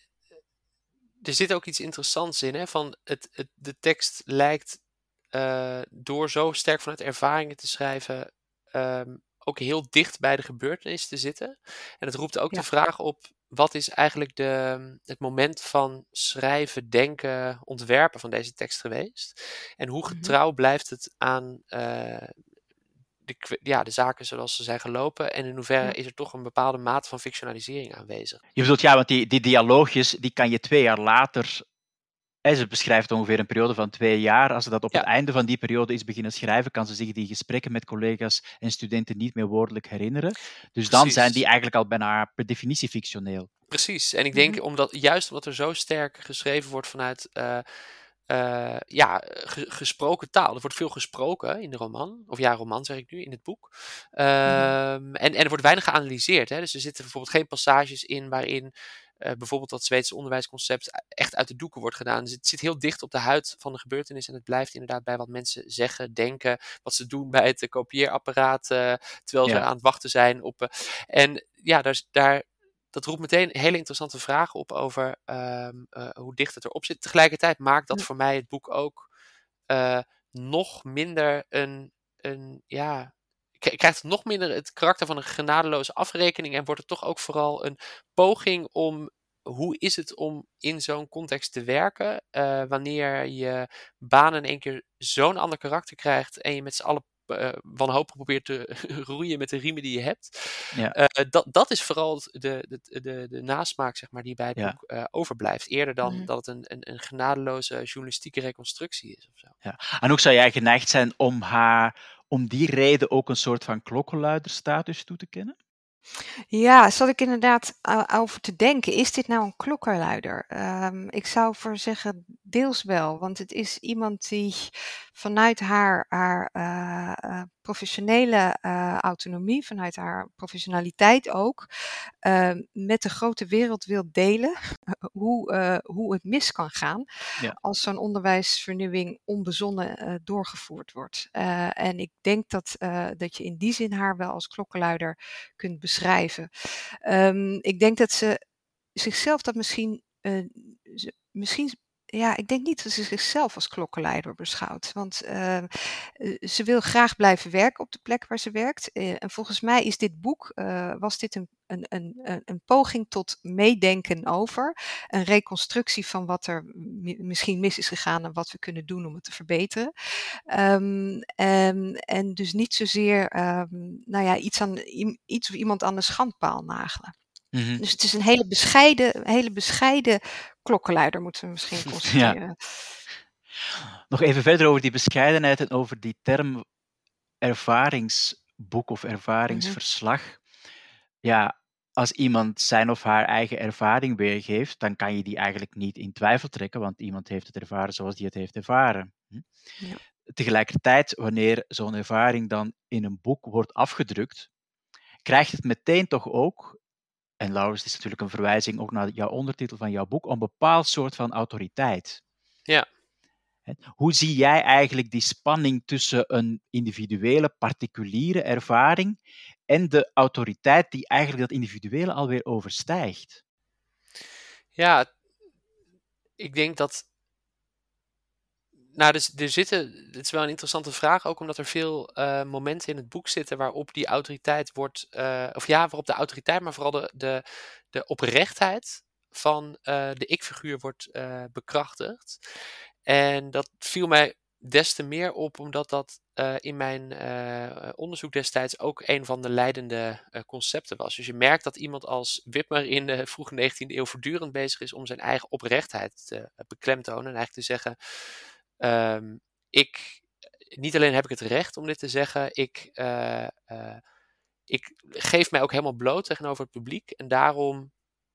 er zit ook iets interessants in, hè? Van de tekst lijkt door zo sterk vanuit ervaringen te schrijven, ook heel dicht bij de gebeurtenis te zitten. En het roept ook Ja. de vraag op, wat is eigenlijk het moment van schrijven, denken, ontwerpen van deze tekst geweest? En hoe getrouw blijft het aan de zaken zoals ze zijn gelopen? En in hoeverre Ja. is er toch een bepaalde mate van fictionalisering aanwezig? Je bedoelt, ja, want die dialoogjes, die kan je 2 jaar later... Ze beschrijft ongeveer een periode van 2 jaar. Als ze dat op het einde van die periode is beginnen schrijven, kan ze zich die gesprekken met collega's en studenten niet meer woordelijk herinneren. Dus dan Precies. zijn die eigenlijk al bijna per definitie fictioneel. Precies. En ik denk, juist omdat er zo sterk geschreven wordt vanuit gesproken taal. Er wordt veel gesproken in de roman. Of ja, roman zeg ik nu, in het boek. En er wordt weinig geanalyseerd. Hè? Dus er zitten bijvoorbeeld geen passages in waarin bijvoorbeeld dat Zweedse onderwijsconcept echt uit de doeken wordt gedaan. Dus het zit heel dicht op de huid van de gebeurtenis. En het blijft inderdaad bij wat mensen zeggen, denken. Wat ze doen bij het kopieerapparaat. Terwijl ze aan het wachten zijn op... en ja, dat roept meteen hele interessante vragen op over hoe dicht het erop zit. Tegelijkertijd maakt dat voor mij het boek ook nog minder krijgt nog minder het karakter van een genadeloze afrekening en wordt het toch ook vooral een poging om, hoe is het om in zo'n context te werken, wanneer je baan in één keer zo'n ander karakter krijgt en je met z'n allen wanhopig probeert te roeien met de riemen die je hebt. Ja. Dat is vooral de nasmaak, zeg maar, die bij het boek overblijft. Eerder dan dat het een genadeloze journalistieke reconstructie is. Of zo. Ja. En hoe zou jij geneigd zijn om die reden ook een soort van klokkenluiderstatus toe te kennen? Ja, zat ik inderdaad over te denken. Is dit nou een klokkenluider? Ik zou voor zeggen deels wel. Want het is iemand die vanuit haar professionele autonomie, vanuit haar professionaliteit ook, met de grote wereld wil delen hoe het mis kan gaan als zo'n onderwijsvernieuwing onbezonnen doorgevoerd wordt. En ik denk dat je in die zin haar wel als klokkenluider kunt beschrijven. Ik denk dat ze zichzelf dat misschien ik denk niet dat ze zichzelf als klokkenleider beschouwt. Want ze wil graag blijven werken op de plek waar ze werkt. En volgens mij is dit boek, was dit een poging tot meedenken over. Een reconstructie van wat er misschien mis is gegaan en wat we kunnen doen om het te verbeteren. En dus niet zozeer iets of iemand aan de schandpaal nagelen. Mhm. Dus het is een hele bescheiden klokkenluider, moeten we misschien constateren. Nog even verder over die bescheidenheid en over die term ervaringsboek of ervaringsverslag. Ja, als iemand zijn of haar eigen ervaring weergeeft, dan kan je die eigenlijk niet in twijfel trekken, want iemand heeft het ervaren zoals die het heeft ervaren. Ja. Tegelijkertijd, wanneer zo'n ervaring dan in een boek wordt afgedrukt, krijgt het meteen toch ook, en Laurens, het is natuurlijk een verwijzing ook naar jouw ondertitel van jouw boek, een bepaald soort van autoriteit. Ja. Hoe zie jij eigenlijk die spanning tussen een individuele, particuliere ervaring en de autoriteit die eigenlijk dat individuele alweer overstijgt? Ja, ik denk dat. Nou, dus het is wel een interessante vraag, ook omdat er veel momenten in het boek zitten waarop die autoriteit wordt, waarop de autoriteit, maar vooral de oprechtheid van de ik-figuur wordt bekrachtigd. En dat viel mij des te meer op, omdat dat in mijn onderzoek destijds ook een van de leidende concepten was. Dus je merkt dat iemand als Wipmer in de vroege 19e eeuw voortdurend bezig is om zijn eigen oprechtheid te beklemtonen. En eigenlijk te zeggen, niet alleen heb ik het recht om dit te zeggen, ik geef mij ook helemaal bloot tegenover het publiek. En daarom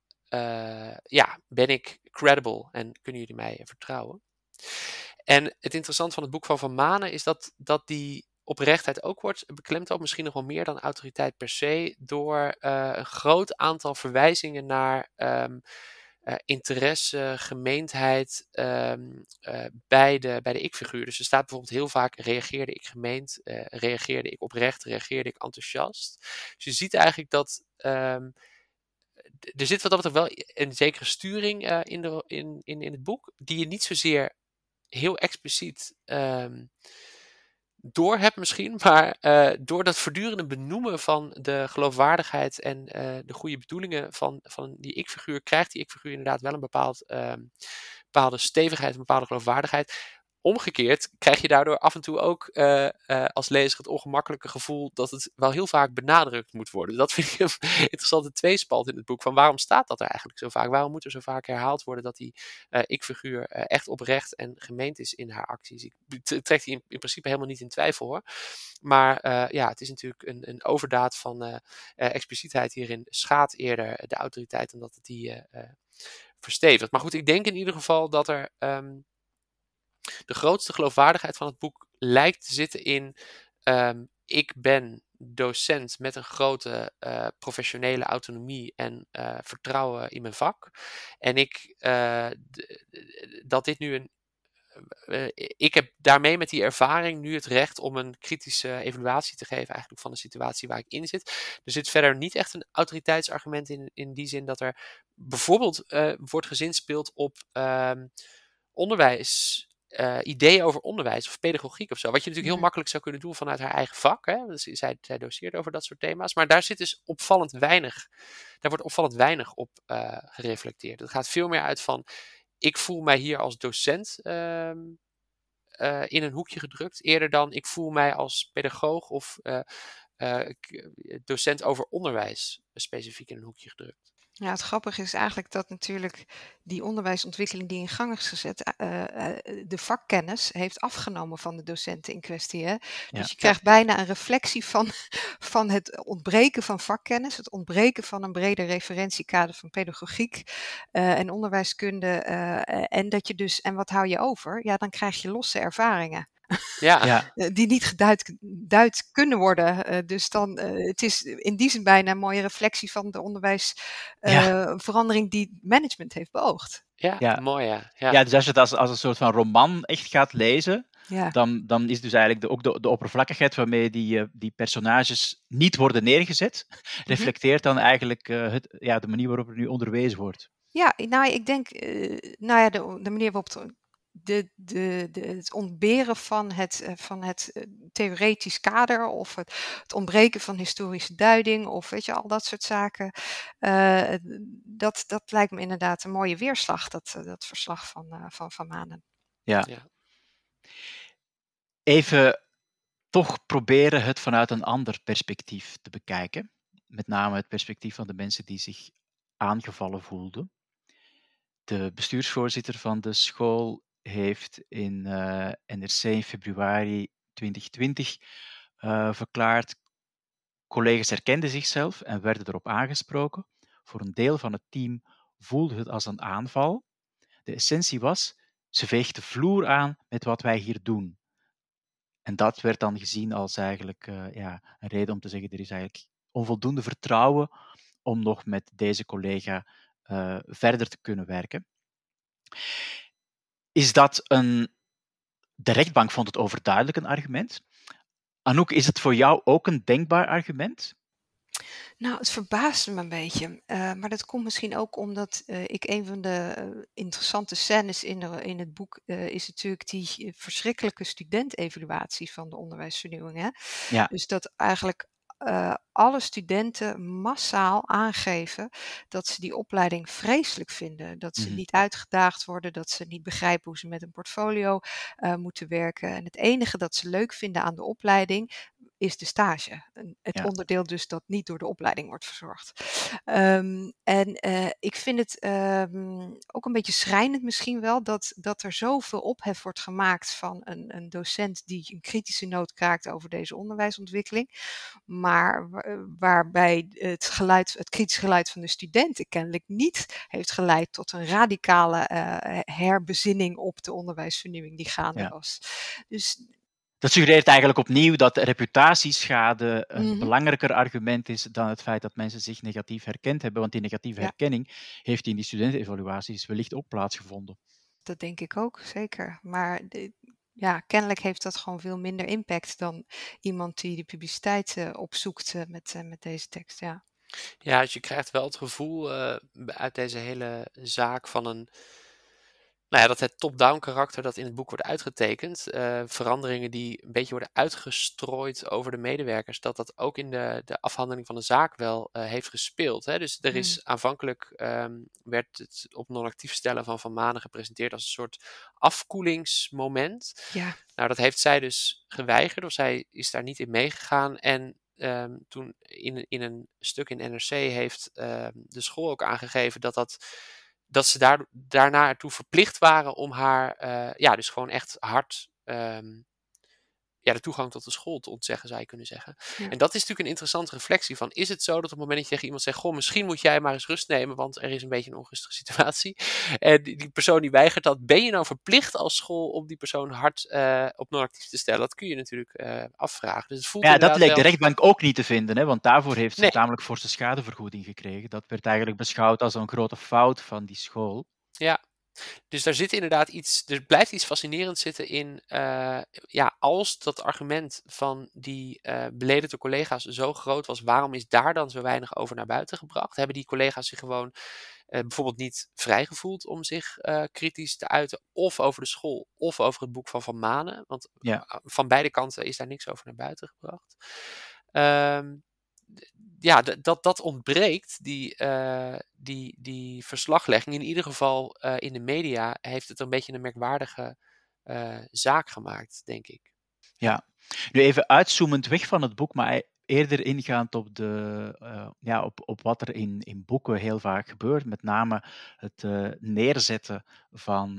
ben ik credible en kunnen jullie mij vertrouwen. En het interessante van het boek van Manen is dat die oprechtheid ook wordt beklemtoond, misschien nog wel meer dan autoriteit per se, door een groot aantal verwijzingen naar interesse, gemeendheid bij de ik-figuur. Dus er staat bijvoorbeeld heel vaak: reageerde ik gemeend, reageerde ik oprecht, reageerde ik enthousiast. Dus je ziet eigenlijk dat er zit wat dat betreft wel een zekere sturing in het boek, die je niet zozeer heel expliciet door hebt misschien, maar door dat voortdurende benoemen van de geloofwaardigheid en de goede bedoelingen van die ik-figuur, krijgt die ik-figuur inderdaad wel een bepaalde stevigheid, een bepaalde geloofwaardigheid. Omgekeerd krijg je daardoor af en toe ook als lezer het ongemakkelijke gevoel dat het wel heel vaak benadrukt moet worden. Dat vind ik een interessante tweespalt in het boek. Van waarom staat dat er eigenlijk zo vaak? Waarom moet er zo vaak herhaald worden dat die ik-figuur echt oprecht en gemeend is in haar acties? Ik trek die in principe helemaal niet in twijfel, hoor. Maar het is natuurlijk een overdaad van explicietheid hierin schaadt eerder de autoriteit dan dat het die verstevigt. Maar goed, ik denk in ieder geval dat er de grootste geloofwaardigheid van het boek lijkt te zitten in ik ben docent met een grote professionele autonomie en vertrouwen in mijn vak. En ik heb daarmee met die ervaring nu het recht om een kritische evaluatie te geven eigenlijk van de situatie waar ik in zit. Er zit verder niet echt een autoriteitsargument in die zin dat er bijvoorbeeld wordt gezinspeeld op onderwijs. Ideeën over onderwijs of pedagogiek of zo. Wat je natuurlijk heel makkelijk zou kunnen doen vanuit haar eigen vak. Hè? Dus zij doseert over dat soort thema's. Maar daar zit dus opvallend weinig. Daar wordt opvallend weinig op gereflecteerd. Het gaat veel meer uit van: ik voel mij hier als docent in een hoekje gedrukt. Eerder dan ik voel mij als pedagoog of docent over onderwijs specifiek in een hoekje gedrukt. Ja, het grappige is eigenlijk dat natuurlijk die onderwijsontwikkeling die in gang is gezet, de vakkennis heeft afgenomen van de docenten in kwestie. Hè? Dus je krijgt bijna een reflectie van het ontbreken van vakkennis, het ontbreken van een breder referentiekader van pedagogiek en onderwijskunde. En wat hou je over? Ja, dan krijg je losse ervaringen. Die niet geduid kunnen worden. Dus dan, het is in die zin bijna een mooie reflectie van de onderwijsverandering die management heeft beoogd. Mooi. Dus als je het als een soort van roman echt gaat lezen, dan is dus eigenlijk ook de oppervlakkigheid waarmee die personages niet worden neergezet, reflecteert dan eigenlijk de manier waarop er nu onderwezen wordt. Ja, nou, ik denk, nou ja, de manier waarop het ontberen van het theoretisch kader of het ontbreken van historische duiding of weet je, al dat soort zaken. Dat lijkt me inderdaad een mooie weerslag, dat verslag van Manen. Ja, Ja. even toch proberen het vanuit een ander perspectief te bekijken. Met name het perspectief van de mensen die zich aangevallen voelden. De bestuursvoorzitter van de school heeft in NRC in februari 2020 verklaard: collega's herkenden zichzelf en werden erop aangesproken. Voor een deel van het team voelde het als een aanval. De essentie was: ze veegt de vloer aan met wat wij hier doen. En dat werd dan gezien als eigenlijk een reden om te zeggen: er is eigenlijk onvoldoende vertrouwen om nog met deze collega verder te kunnen werken. Is dat de rechtbank vond het overduidelijk een argument. Anouk, is het voor jou ook een denkbaar argument? Nou, het verbaasde me een beetje. Maar dat komt misschien ook omdat ik een van de interessante scènes in het boek is natuurlijk die verschrikkelijke studentevaluatie van de onderwijsvernieuwing. Hè? Ja. Dus dat eigenlijk alle studenten massaal aangeven dat ze die opleiding vreselijk vinden. Dat ze niet uitgedaagd worden, dat ze niet begrijpen hoe ze met een portfolio moeten werken. En het enige dat ze leuk vinden aan de opleiding is de stage. Het onderdeel dus dat niet door de opleiding wordt verzorgd. Ik vind het ook een beetje schrijnend misschien wel dat er zoveel ophef wordt gemaakt van een docent die een kritische noot kraakt over deze onderwijsontwikkeling. Maar waarbij het kritische geluid van de studenten kennelijk niet heeft geleid tot een radicale herbezinning op de onderwijsvernieuwing die gaande was. Dus dat suggereert eigenlijk opnieuw dat reputatieschade een belangrijker argument is dan het feit dat mensen zich negatief herkend hebben. Want die negatieve herkenning heeft in die studentenevaluaties wellicht ook plaatsgevonden. Dat denk ik ook, zeker. Maar kennelijk heeft dat gewoon veel minder impact dan iemand die de publiciteit opzoekt met deze tekst. Ja, dus je krijgt wel het gevoel uit deze hele zaak van dat het top-down karakter dat in het boek wordt uitgetekend, veranderingen die een beetje worden uitgestrooid over de medewerkers, dat ook in de afhandeling van de zaak wel heeft gespeeld. Hè? Dus er is aanvankelijk werd het op non-actief stellen van Manen gepresenteerd als een soort afkoelingsmoment. Ja. Nou, dat heeft zij dus geweigerd, of zij is daar niet in meegegaan. En toen in een stuk in NRC heeft de school ook aangegeven dat ze daarna ertoe verplicht waren om haar dus gewoon echt hard de toegang tot de school te ontzeggen, zou je kunnen zeggen. Ja. En dat is natuurlijk een interessante reflectie van: is het zo dat op het moment dat je tegen iemand zegt: goh, misschien moet jij maar eens rust nemen, want er is een beetje een onrustige situatie. En die persoon die weigert dat, ben je nou verplicht als school om die persoon hard op non-actief te stellen? Dat kun je natuurlijk afvragen. Dus het voelt dat leek wel de rechtbank ook niet te vinden, hè, want daarvoor heeft ze Nee. tamelijk forse schadevergoeding gekregen. Dat werd eigenlijk beschouwd als een grote fout van die school. Ja. Dus daar zit inderdaad er blijft iets fascinerends zitten in, als dat argument van die beledigde collega's zo groot was, waarom is daar dan zo weinig over naar buiten gebracht? Hebben die collega's zich gewoon bijvoorbeeld niet vrij gevoeld om zich kritisch te uiten, of over de school, of over het boek van Manen? Want van beide kanten is daar niks over naar buiten gebracht. Dat ontbreekt, die verslaglegging. In ieder geval in de media heeft het een beetje een merkwaardige zaak gemaakt, denk ik. Ja, nu even uitzoomend weg van het boek, maar eerder ingaand op op wat er in boeken heel vaak gebeurt, met name het neerzetten van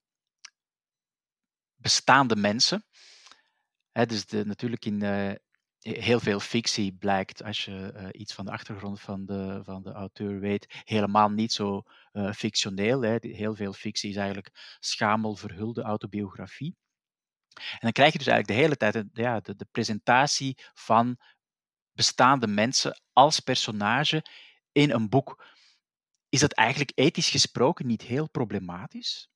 bestaande mensen. Dus natuurlijk in heel veel fictie blijkt, als je iets van de achtergrond van de auteur weet, helemaal niet zo fictioneel. Heel veel fictie is eigenlijk schamel verhulde autobiografie. En dan krijg je dus eigenlijk de hele tijd de presentatie van bestaande mensen als personage in een boek. Is dat eigenlijk ethisch gesproken niet heel problematisch?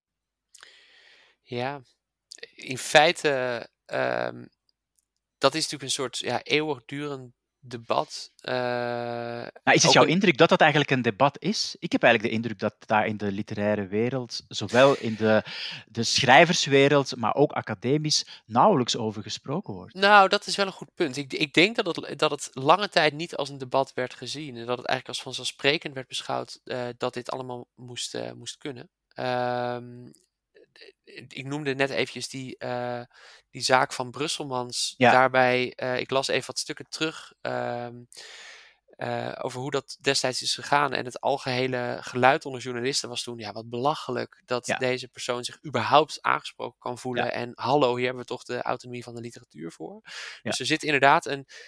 Ja, in feite, dat is natuurlijk een soort eeuwigdurend debat. Maar is het Ook jouw een, indruk dat dat eigenlijk een debat is? Ik heb eigenlijk de indruk dat daar in de literaire wereld, zowel in de schrijverswereld, maar ook academisch, nauwelijks over gesproken wordt. Nou, dat is wel een goed punt. Ik denk dat het lange tijd niet als een debat werd gezien. En dat het eigenlijk als vanzelfsprekend werd beschouwd dat dit allemaal moest kunnen. Ehm, ik noemde net eventjes die zaak van Brusselmans. Ja, Daarbij, ik las even wat stukken terug over hoe dat destijds is gegaan. En het algehele geluid onder journalisten was toen, ja, wat belachelijk dat ja, deze persoon zich überhaupt aangesproken kan ja, voelen. En hallo, hier hebben we toch de autonomie van de literatuur voor. ja. Dus er zit inderdaad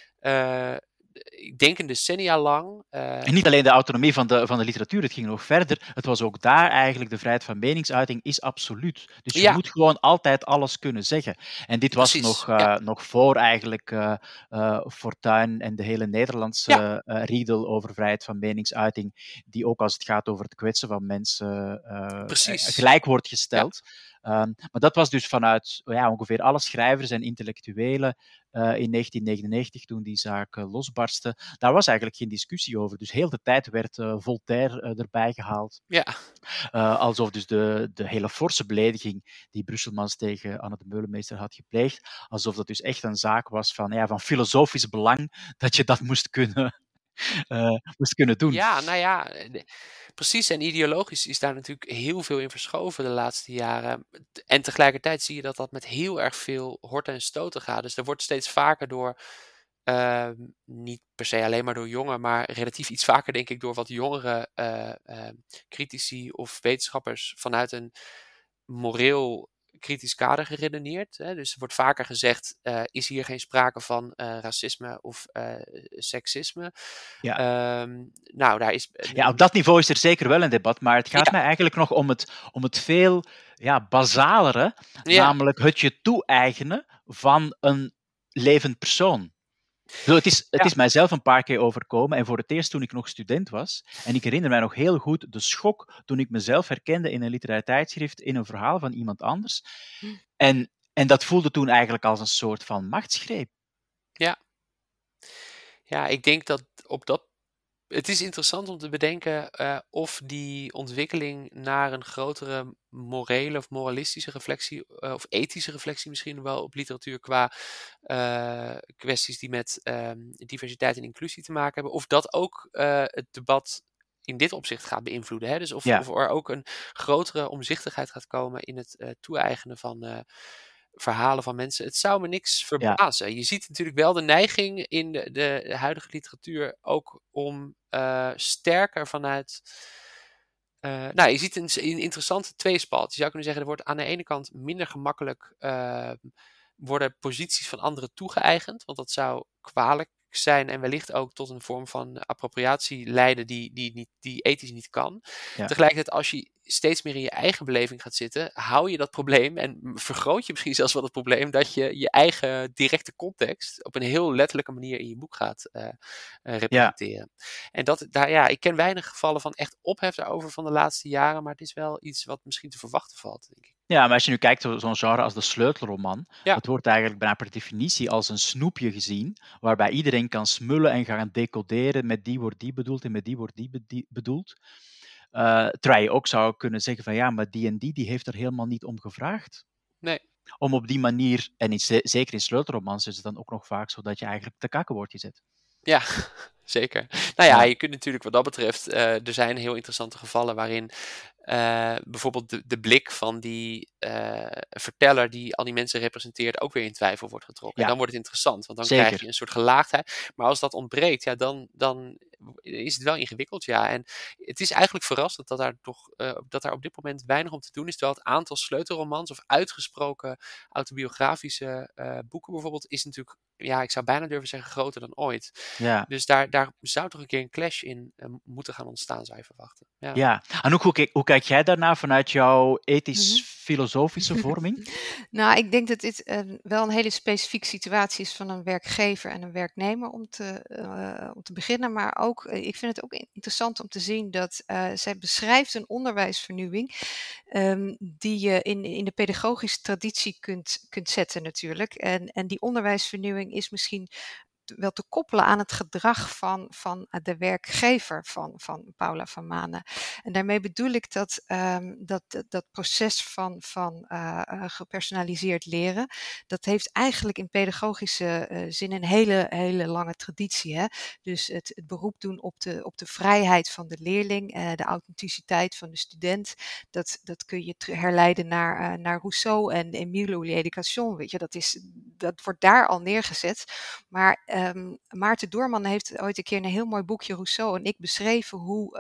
ik denk een decennia lang. En niet alleen de autonomie van de literatuur, het ging nog verder. Het was ook daar eigenlijk, de vrijheid van meningsuiting is absoluut. Dus je Ja, moet gewoon altijd alles kunnen zeggen. En dit was precies. Ja, nog voor eigenlijk Fortuyn en de hele ja, Nederlandse riedel over vrijheid van meningsuiting, die ook als het gaat over het kwetsen van mensen precies. gelijk wordt Ja, gesteld. Maar dat was dus vanuit ongeveer alle schrijvers en intellectuelen in 1999, toen die zaak losbarstte. Daar was eigenlijk geen discussie over. Dus heel de tijd werd Voltaire erbij gehaald. ja. Alsof dus de hele forse belediging die Brusselmans tegen Anne de Meulemeester had gepleegd, alsof dat dus echt een zaak was van filosofisch belang, dat je dat moest kunnen doen. Ja, nou ja, precies. En ideologisch is daar natuurlijk heel veel in verschoven de laatste jaren. En tegelijkertijd zie je dat dat met heel erg veel horten en stoten gaat. Dus er wordt steeds vaker door, niet per se alleen maar door jongen, maar relatief iets vaker denk ik door wat jongere critici of wetenschappers vanuit een moreel kritisch kader geredeneerd. Hè? Dus er wordt vaker gezegd, is hier geen sprake van racisme of seksisme? Ja. Nou, daar is. Ja, op dat niveau is er zeker wel een debat, maar het gaat Ja, mij eigenlijk nog om het veel basalere, ja, namelijk het je toe-eigenen van een levend persoon. Zo, het ja, is mijzelf een paar keer overkomen en voor het eerst toen ik nog student was. En ik herinner mij nog heel goed de schok toen ik mezelf herkende in een literair tijdschrift in een verhaal van iemand anders. En dat voelde toen eigenlijk als een soort van machtsgreep. ja. Ja, ik denk dat op dat. Het is interessant om te bedenken of die ontwikkeling naar een grotere morele of moralistische reflectie, of ethische reflectie misschien wel op literatuur qua kwesties die met diversiteit en inclusie te maken hebben, of dat ook het debat in dit opzicht gaat beïnvloeden. Hè? Dus Ja, of er ook een grotere omzichtigheid gaat komen in het toe-eigenen van verhalen van mensen. Het zou me niks ja, verbazen. Je ziet natuurlijk wel de neiging in de huidige literatuur ook om sterker vanuit. Nou, je ziet een interessante tweespalt. Je zou kunnen zeggen, er wordt aan de ene kant minder gemakkelijk worden posities van anderen toegeëigend, want dat zou kwalijk zijn en wellicht ook tot een vorm van appropriatie leiden die ethisch niet kan. ja. Tegelijkertijd, als je steeds meer in je eigen beleving gaat zitten, hou je dat probleem en vergroot je misschien zelfs wel het probleem dat je je eigen directe context op een heel letterlijke manier in je boek gaat representeren. En ik ken weinig gevallen van echt ophef daarover van de laatste jaren, maar het is wel iets wat misschien te verwachten valt, denk ik. Ja, maar als je nu kijkt, zo'n genre als de sleutelroman, Ja, dat wordt eigenlijk bijna per definitie als een snoepje gezien, waarbij iedereen kan smullen en gaan decoderen, met die wordt die bedoeld en met die wordt die bedoeld. Terwijl je ook zou kunnen zeggen van ja, maar die en die heeft er helemaal niet om gevraagd. nee. Om op die manier, en zeker in sleutelromans is het dan ook nog vaak zo dat je eigenlijk te kakken wordt gezet. Ja, zeker. Nou ja, Ja, je kunt natuurlijk wat dat betreft, er zijn heel interessante gevallen waarin bijvoorbeeld de blik van die verteller die al die mensen representeert ook weer in twijfel wordt getrokken. En ja, dan wordt het interessant, want dan krijg je zeker. een soort gelaagdheid. Maar als dat ontbreekt, ja, dan is het wel ingewikkeld, ja. En het is eigenlijk verrassend dat daar op dit moment weinig om te doen is. Terwijl het aantal sleutelromans of uitgesproken autobiografische boeken bijvoorbeeld is natuurlijk, ja, ik zou bijna durven zeggen, groter dan ooit. Ja. Dus daar zou toch een keer een clash in moeten gaan ontstaan, zou je verwachten. Ja. Ja, Anouk, hoe kijk jij daarna vanuit jouw ethisch-filosofische vorming? Nou, ik denk dat dit wel een hele specifieke situatie is van een werkgever en een werknemer om te beginnen. Maar ook, ik vind het ook interessant om te zien dat zij beschrijft een onderwijsvernieuwing die je in de pedagogische traditie kunt zetten natuurlijk. En die onderwijsvernieuwing is misschien wel te koppelen aan het gedrag van de werkgever van Paula van Manen. En daarmee bedoel ik dat proces van gepersonaliseerd leren, dat heeft eigenlijk in pedagogische zin een hele lange traditie. Hè? Dus het beroep doen op de vrijheid van de leerling, de authenticiteit van de student, dat kun je herleiden naar Rousseau en Émile L'éducation. Weet je, dat wordt daar al neergezet. Maar Maarten Doorman heeft ooit een keer in een heel mooi boekje Rousseau en ik beschreven hoe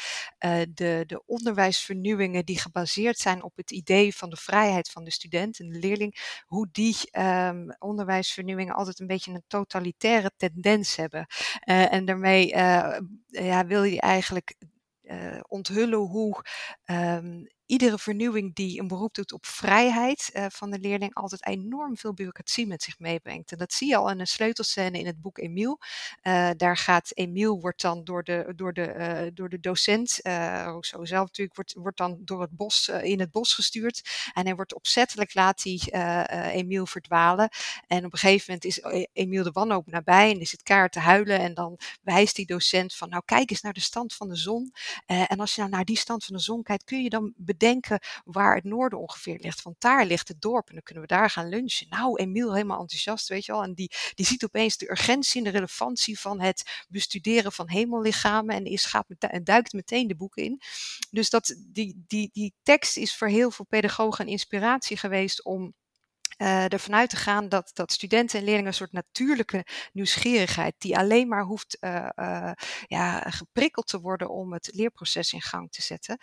de onderwijsvernieuwingen die gebaseerd zijn op het idee van de vrijheid van de student en de leerling, hoe die onderwijsvernieuwingen altijd een beetje een totalitaire tendens hebben. En daarmee wil je eigenlijk onthullen hoe iedere vernieuwing die een beroep doet op vrijheid van de leerling altijd enorm veel bureaucratie met zich meebrengt. En dat zie je al in een sleutelscène in het boek Émile. Daar gaat Émile, wordt dan door de docent, Rousseau zelf natuurlijk, wordt dan door het bos, in het bos gestuurd. En hij wordt opzettelijk, laat hij Émile verdwalen. En op een gegeven moment is Émile de wanhoop nabij en is het kaart te huilen. En dan wijst die docent van, nou kijk eens naar de stand van de zon. En als je nou naar die stand van de zon kijkt, kun je dan bedenken waar het noorden ongeveer ligt. Want daar ligt het dorp en dan kunnen we daar gaan lunchen. Nou, Émile helemaal enthousiast, weet je wel. En die ziet opeens de urgentie en de relevantie van het bestuderen van hemellichamen en duikt meteen de boeken in. Dus die tekst is voor heel veel pedagogen een inspiratie geweest om ervan uit te gaan dat studenten en leerlingen een soort natuurlijke nieuwsgierigheid, die alleen maar hoeft geprikkeld te worden om het leerproces in gang te zetten.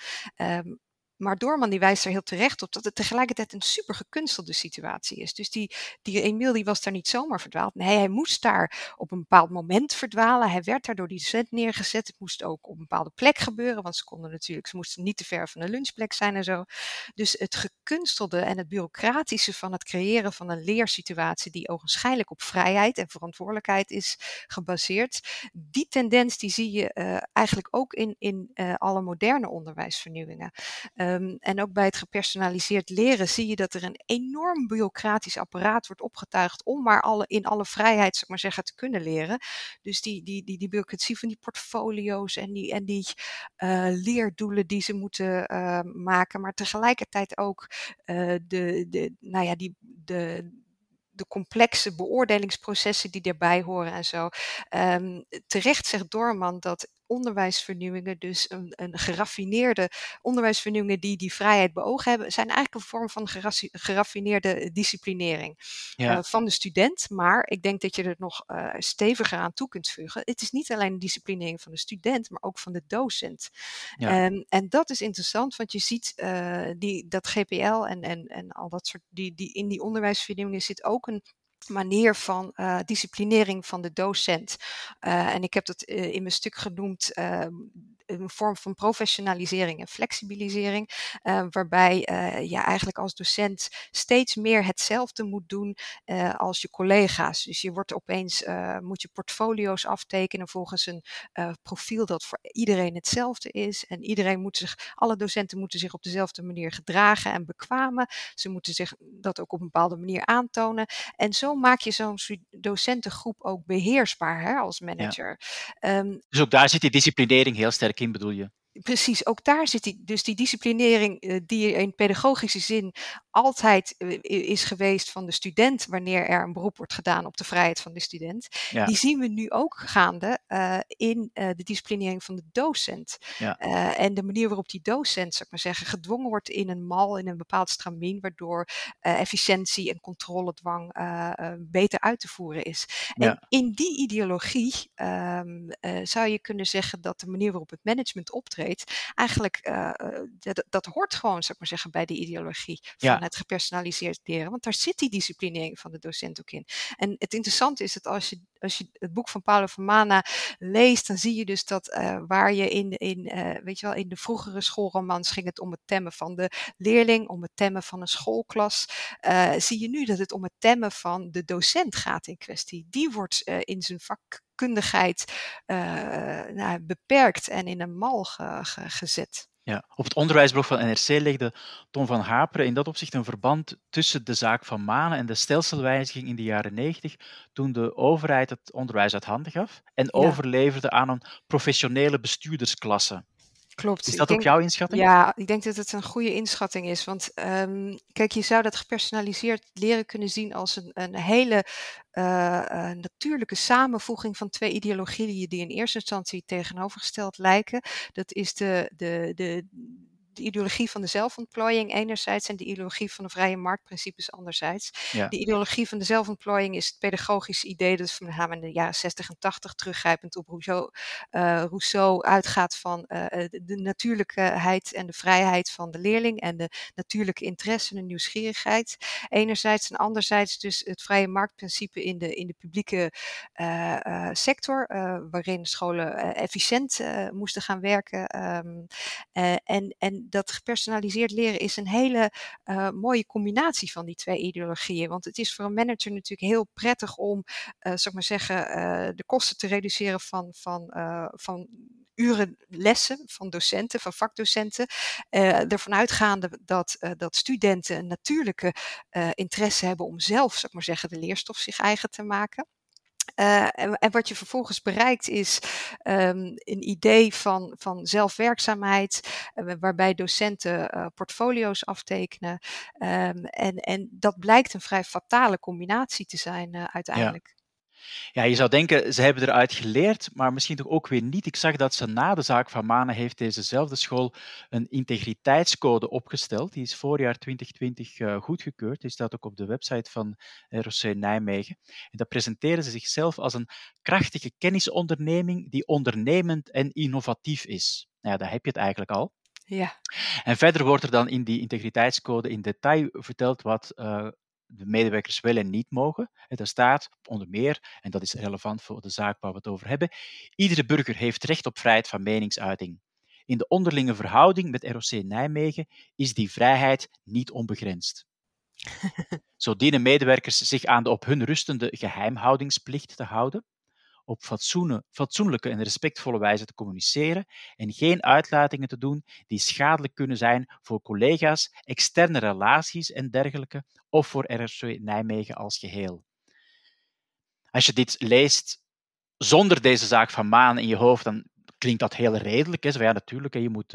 Maar Doorman die wijst er heel terecht op dat het tegelijkertijd een super gekunstelde situatie is. Dus die Émile die was daar niet zomaar verdwaald. Nee, hij moest daar op een bepaald moment verdwalen. Hij werd daar door die docent neergezet. Het moest ook op een bepaalde plek gebeuren, want ze moesten niet te ver van de lunchplek zijn en zo. Dus het gekunstelde en het bureaucratische van het creëren van een leersituatie die ogenschijnlijk op vrijheid en verantwoordelijkheid is gebaseerd. Die tendens die zie je eigenlijk ook in alle moderne onderwijsvernieuwingen. En ook bij het gepersonaliseerd leren zie je dat er een enorm bureaucratisch apparaat wordt opgetuigd om maar in alle vrijheid, zeg maar zeggen, te kunnen leren. Dus die bureaucratie van die portfolio's en die leerdoelen die ze moeten maken, maar tegelijkertijd ook de complexe beoordelingsprocessen die daarbij horen en zo. Terecht zegt Doorman dat onderwijsvernieuwingen, dus een geraffineerde onderwijsvernieuwingen die vrijheid beogen hebben, zijn eigenlijk een vorm van geraffineerde disciplinering van de student. Maar ik denk dat je er nog steviger aan toe kunt voegen. Het is niet alleen een disciplinering van de student, maar ook van de docent. Ja. En dat is interessant, want je ziet dat GPL en al dat soort, in die onderwijsvernieuwingen zit ook een manier van disciplinering van de docent. En ik heb dat in mijn stuk genoemd een vorm van professionalisering en flexibilisering, waarbij je eigenlijk als docent steeds meer hetzelfde moet doen als je collega's. Dus je wordt opeens, moet je portfolio's aftekenen volgens een profiel dat voor iedereen hetzelfde is. En alle docenten moeten zich op dezelfde manier gedragen en bekwamen. Ze moeten zich dat ook op een bepaalde manier aantonen. En zo maak je zo'n docentengroep ook beheersbaar, hè, als manager. Dus ook daar zit die disciplinering heel sterk in, bedoel je? Precies, ook daar zit die disciplinering die in pedagogische zin altijd is geweest van de student wanneer er een beroep wordt gedaan op de vrijheid van de student. Ja. Die zien we nu ook gaande in de disciplinering van de docent. Ja. En de manier waarop die docent, zou ik maar zeggen, gedwongen wordt in een mal, in een bepaald stramien, waardoor efficiëntie en controledwang beter uit te voeren is. Ja. En in die ideologie zou je kunnen zeggen dat de manier waarop het management optreedt, eigenlijk, dat hoort gewoon, zou ik maar zeggen, bij de ideologie van het gepersonaliseerd leren. Want daar zit die disciplinering van de docent ook in. En het interessante is dat als je het boek van Paula van Manen leest, dan zie je dus dat waar je in de vroegere schoolromans ging het om het temmen van de leerling, om het temmen van een schoolklas, zie je nu dat het om het temmen van de docent gaat in kwestie. Die wordt in zijn vakkundigheid beperkt en in een mal gezet. Ja, op het onderwijsblog van NRC legde Tom van Haperen in dat opzicht een verband tussen de zaak van Manen en de stelselwijziging in de jaren 90, toen de overheid het onderwijs uit handen gaf en Ja, overleverde aan een professionele bestuurdersklasse. klopt. Is dat ook jouw inschatting? Ja, ik denk dat het een goede inschatting is. Want kijk, je zou dat gepersonaliseerd leren kunnen zien als een hele natuurlijke samenvoeging van twee ideologieën die in eerste instantie tegenovergesteld lijken. Dat is de ideologie van de zelfontplooiing enerzijds en de ideologie van de vrije marktprincipes anderzijds. Ja, De ideologie van de zelfontplooiing is het pedagogische idee dat met name in de jaren 60 en 80 teruggrijpend op Rousseau uitgaat van de natuurlijkheid en de vrijheid van de leerling en de natuurlijke interesse en de nieuwsgierigheid enerzijds en anderzijds dus het vrije marktprincipe in de publieke sector, waarin scholen efficiënt moesten gaan werken. En dat gepersonaliseerd leren is een hele mooie combinatie van die twee ideologieën. Want het is voor een manager natuurlijk heel prettig om, zal ik maar zeggen, de kosten te reduceren van uren lessen van docenten, van vakdocenten. Ervan uitgaande dat studenten een natuurlijke interesse hebben om zelf, zal ik maar zeggen, de leerstof zich eigen te maken. En wat je vervolgens bereikt is een idee van zelfwerkzaamheid, waarbij docenten portfolio's aftekenen. En dat blijkt een vrij fatale combinatie te zijn ja. uiteindelijk. Ja, je zou denken, ze hebben eruit geleerd, maar misschien toch ook weer niet. Ik zag dat ze na de zaak van Manen heeft dezezelfde school een integriteitscode opgesteld. Die is voorjaar 2020 goedgekeurd. Die staat ook op de website van ROC Nijmegen. En dat presenteren ze zichzelf als een krachtige kennisonderneming die ondernemend en innovatief is. Nou ja, daar heb je het eigenlijk al. Ja, En verder wordt er dan in die integriteitscode in detail verteld wat de medewerkers wel en niet mogen. Er staat onder meer, en dat is relevant voor de zaak waar we het over hebben, iedere burger heeft recht op vrijheid van meningsuiting. In de onderlinge verhouding met ROC Nijmegen is die vrijheid niet onbegrensd. Zo dienen medewerkers zich aan de op hun rustende geheimhoudingsplicht te houden, op fatsoenlijke en respectvolle wijze te communiceren en geen uitlatingen te doen die schadelijk kunnen zijn voor collega's, externe relaties en dergelijke, of voor ROC Nijmegen als geheel. Als je dit leest zonder deze zaak van Maan in je hoofd, dan klinkt dat heel redelijk. Hè? Zo, ja, natuurlijk, je moet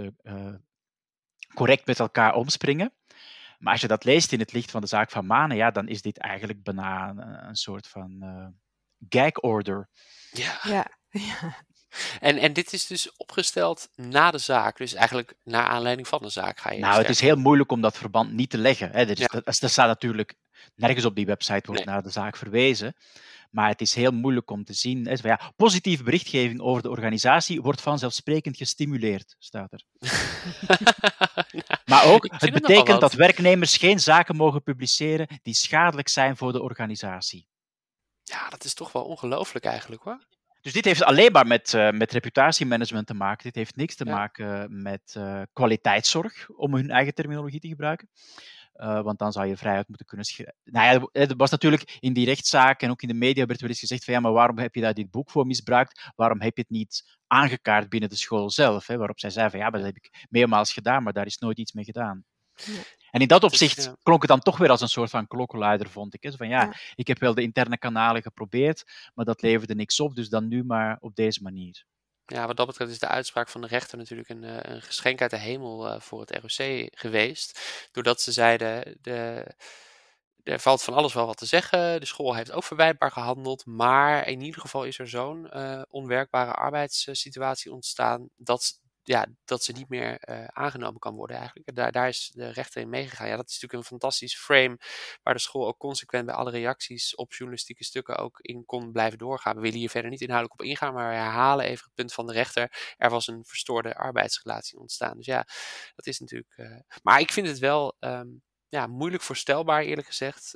correct met elkaar omspringen. Maar als je dat leest in het licht van de zaak van Manen, ja, dan is dit eigenlijk bijna een soort van gag order. Ja. ja. En dit is dus opgesteld na de zaak. Dus eigenlijk naar aanleiding van de zaak ga je Nou, het is sterker. heel moeilijk om dat verband niet te leggen. Hè. Ja. Dat staat natuurlijk nergens op die website wordt Nee. naar de zaak verwezen. Maar het is heel moeilijk om te zien. Hè. Ja, positieve berichtgeving over de organisatie wordt vanzelfsprekend gestimuleerd, staat er. Nou, Maar ook, ik vind het nogal betekent wat. dat werknemers geen zaken mogen publiceren die schadelijk zijn voor de organisatie. Ja, dat is toch wel ongelooflijk eigenlijk hoor. Dus dit heeft alleen maar met reputatiemanagement te maken. Dit heeft niks te Ja. maken met kwaliteitszorg, om hun eigen terminologie te gebruiken. Want dan zou je vrijuit moeten kunnen schrijven. Nou ja, er was natuurlijk in die rechtszaak en ook in de media werd wel eens gezegd van ja, maar waarom heb je daar dit boek voor misbruikt? Waarom heb je het niet aangekaart binnen de school zelf? Hè? Waarop zij zei van ja, maar dat heb ik meermaals gedaan, maar daar is nooit iets mee gedaan. Ja. En in dat Dus, opzicht ja. klonk het dan toch weer als een soort van klokkenluider, vond ik. Hè? Zo van ja, ik heb wel de interne kanalen geprobeerd, maar dat leverde niks op, dus dan nu maar op deze manier. Ja, wat dat betreft is de uitspraak van de rechter natuurlijk een geschenk uit de hemel voor het ROC geweest. Doordat ze zeiden, er valt van alles wel wat te zeggen. De school heeft ook verwijtbaar gehandeld. Maar in ieder geval is er zo'n onwerkbare arbeidssituatie ontstaan dat ze niet meer aangenomen kan worden eigenlijk. Daar is de rechter in meegegaan. Ja, dat is natuurlijk een fantastisch frame waar de school ook consequent bij alle reacties op journalistieke stukken ook in kon blijven doorgaan. We willen hier verder niet inhoudelijk op ingaan, maar we herhalen even het punt van de rechter. Er was een verstoorde arbeidsrelatie ontstaan. Dus ja, dat is natuurlijk... Maar ik vind het wel moeilijk voorstelbaar eerlijk gezegd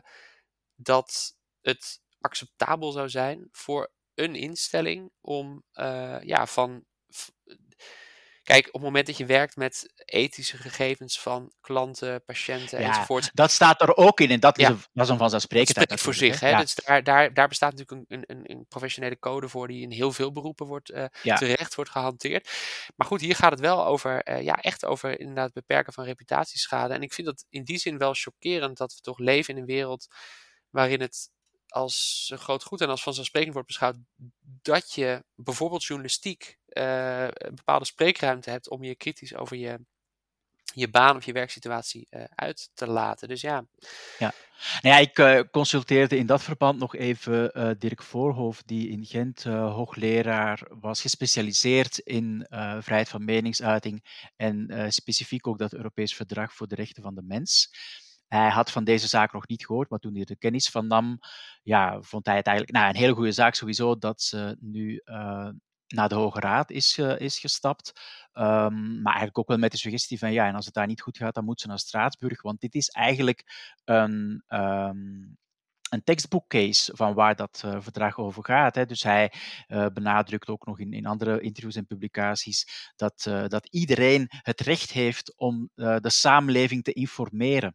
dat het acceptabel zou zijn voor een instelling om Kijk, op het moment dat je werkt met ethische gegevens van klanten, patiënten Ja, enzovoort. dat staat er ook in en dat is Ja, een dat vanzelfsprekendheid spreekt voor natuurlijk. zich. Hè? Hè? Ja, Dus daar bestaat natuurlijk een professionele code voor die in heel veel beroepen ja, terecht wordt gehanteerd. Maar goed, hier gaat het wel over, echt over inderdaad het beperken van reputatieschade. En ik vind dat in die zin wel chockerend dat we toch leven in een wereld waarin het als een groot goed en als vanzelfsprekend wordt beschouwd dat je bijvoorbeeld journalistiek een bepaalde spreekruimte hebt om je kritisch over je baan of je werksituatie uit te laten. Dus ja. ja. Nou ja, ik consulteerde in dat verband nog even Dirk Voorhof, die in Gent hoogleraar was, gespecialiseerd in vrijheid van meningsuiting en specifiek ook dat Europees Verdrag voor de Rechten van de Mens. Hij had van deze zaak nog niet gehoord, maar toen hij er kennis van nam, ja, vond hij het eigenlijk een hele goede zaak sowieso dat ze nu naar de Hoge Raad is gestapt. Maar eigenlijk ook wel met de suggestie van ja, en als het daar niet goed gaat, dan moet ze naar Straatsburg, want dit is eigenlijk een textbookcase van waar dat verdrag over gaat. Hè. Dus hij benadrukt ook nog in andere interviews en publicaties dat iedereen het recht heeft om de samenleving te informeren.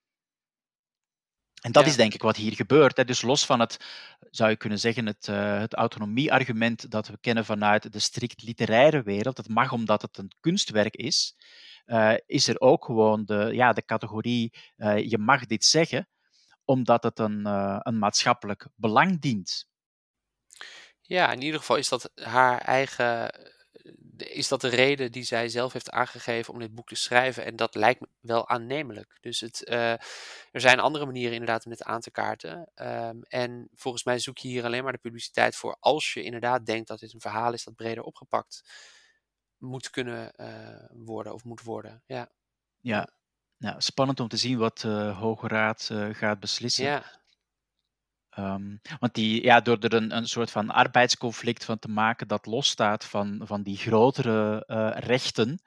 En dat is denk ik wat hier gebeurt. Hè. Dus los van het, zou je kunnen zeggen, het autonomie-argument dat we kennen vanuit de strikt literaire wereld, het mag omdat het een kunstwerk is er ook gewoon de categorie je mag dit zeggen, omdat het een maatschappelijk belang dient. Ja, in ieder geval is dat haar eigen. Is dat de reden die zij zelf heeft aangegeven om dit boek te schrijven? En dat lijkt me wel aannemelijk. Dus er zijn andere manieren inderdaad om dit aan te kaarten. En volgens mij zoek je hier alleen maar de publiciteit voor als je inderdaad denkt dat dit een verhaal is dat breder opgepakt moet kunnen worden of moet worden. Ja. Ja. Nou, spannend om te zien wat de Hoge Raad gaat beslissen. Ja. Want door er een soort van arbeidsconflict van te maken dat losstaat van die grotere rechten,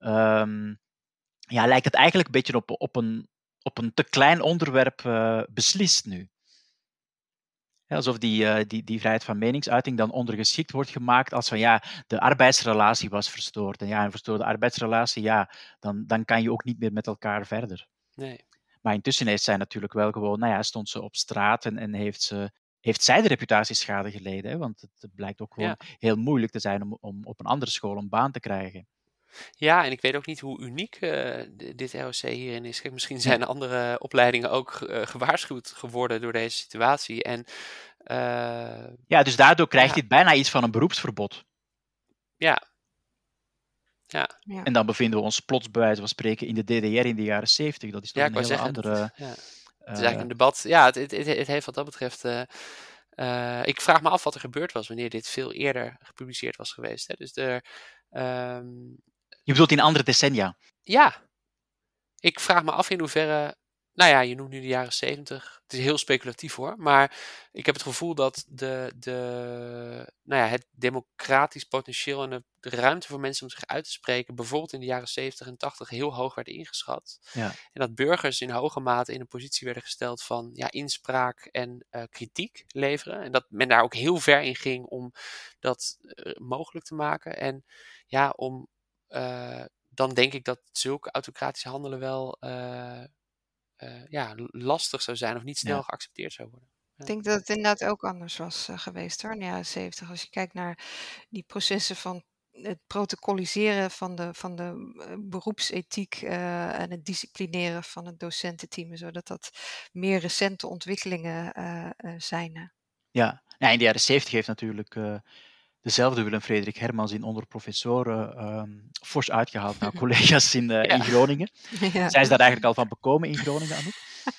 lijkt het eigenlijk een beetje op een te klein onderwerp beslist nu. Ja, alsof die vrijheid van meningsuiting dan ondergeschikt wordt gemaakt als van ja, de arbeidsrelatie was verstoord. En ja, een verstoorde arbeidsrelatie, ja, dan kan je ook niet meer met elkaar verder. Nee. Maar intussen heeft zij natuurlijk wel gewoon, stond ze op straat en heeft zij de reputatieschade geleden. Hè? Want het blijkt ook gewoon heel moeilijk te zijn om op een andere school een baan te krijgen. Ja, en ik weet ook niet hoe uniek dit ROC hierin is. Kijk, misschien zijn andere opleidingen ook gewaarschuwd geworden door deze situatie. En, dus daardoor krijgt dit bijna iets van een beroepsverbod. Ja. En dan bevinden we ons plots bij wijze van spreken in de DDR in de jaren 70. Dat is toch een hele andere... Het is eigenlijk een debat. Ja, het heeft wat dat betreft... ik vraag me af wat er gebeurd was wanneer dit veel eerder gepubliceerd was geweest. Hè? Dus Je bedoelt in andere decennia? Ja. Ik vraag me af in hoeverre... Nou ja, je noemt nu de jaren 70. Het is heel speculatief hoor. Maar ik heb het gevoel dat het democratisch potentieel en de ruimte voor mensen om zich uit te spreken, bijvoorbeeld in de jaren 70 en 80, heel hoog werd ingeschat. Ja. En dat burgers in hoge mate in een positie werden gesteld van inspraak en kritiek leveren. En dat men daar ook heel ver in ging om dat mogelijk te maken. En ja, dan denk ik dat zulk autocratisch handelen wel lastig zou zijn of niet snel geaccepteerd zou worden. Ik denk dat het inderdaad ook anders was geweest hoor, in de jaren 70. Als je kijkt naar die processen van het protocoliseren van de beroepsethiek en het disciplineren van het docententeam, zodat dat meer recente ontwikkelingen zijn. Ja, in de jaren 70 heeft natuurlijk dezelfde Willem Frederik Hermans in onder professoren fors uitgehaald naar collega's in Groningen. Ja. Zijn ze daar eigenlijk al van bekomen in Groningen, Anouk?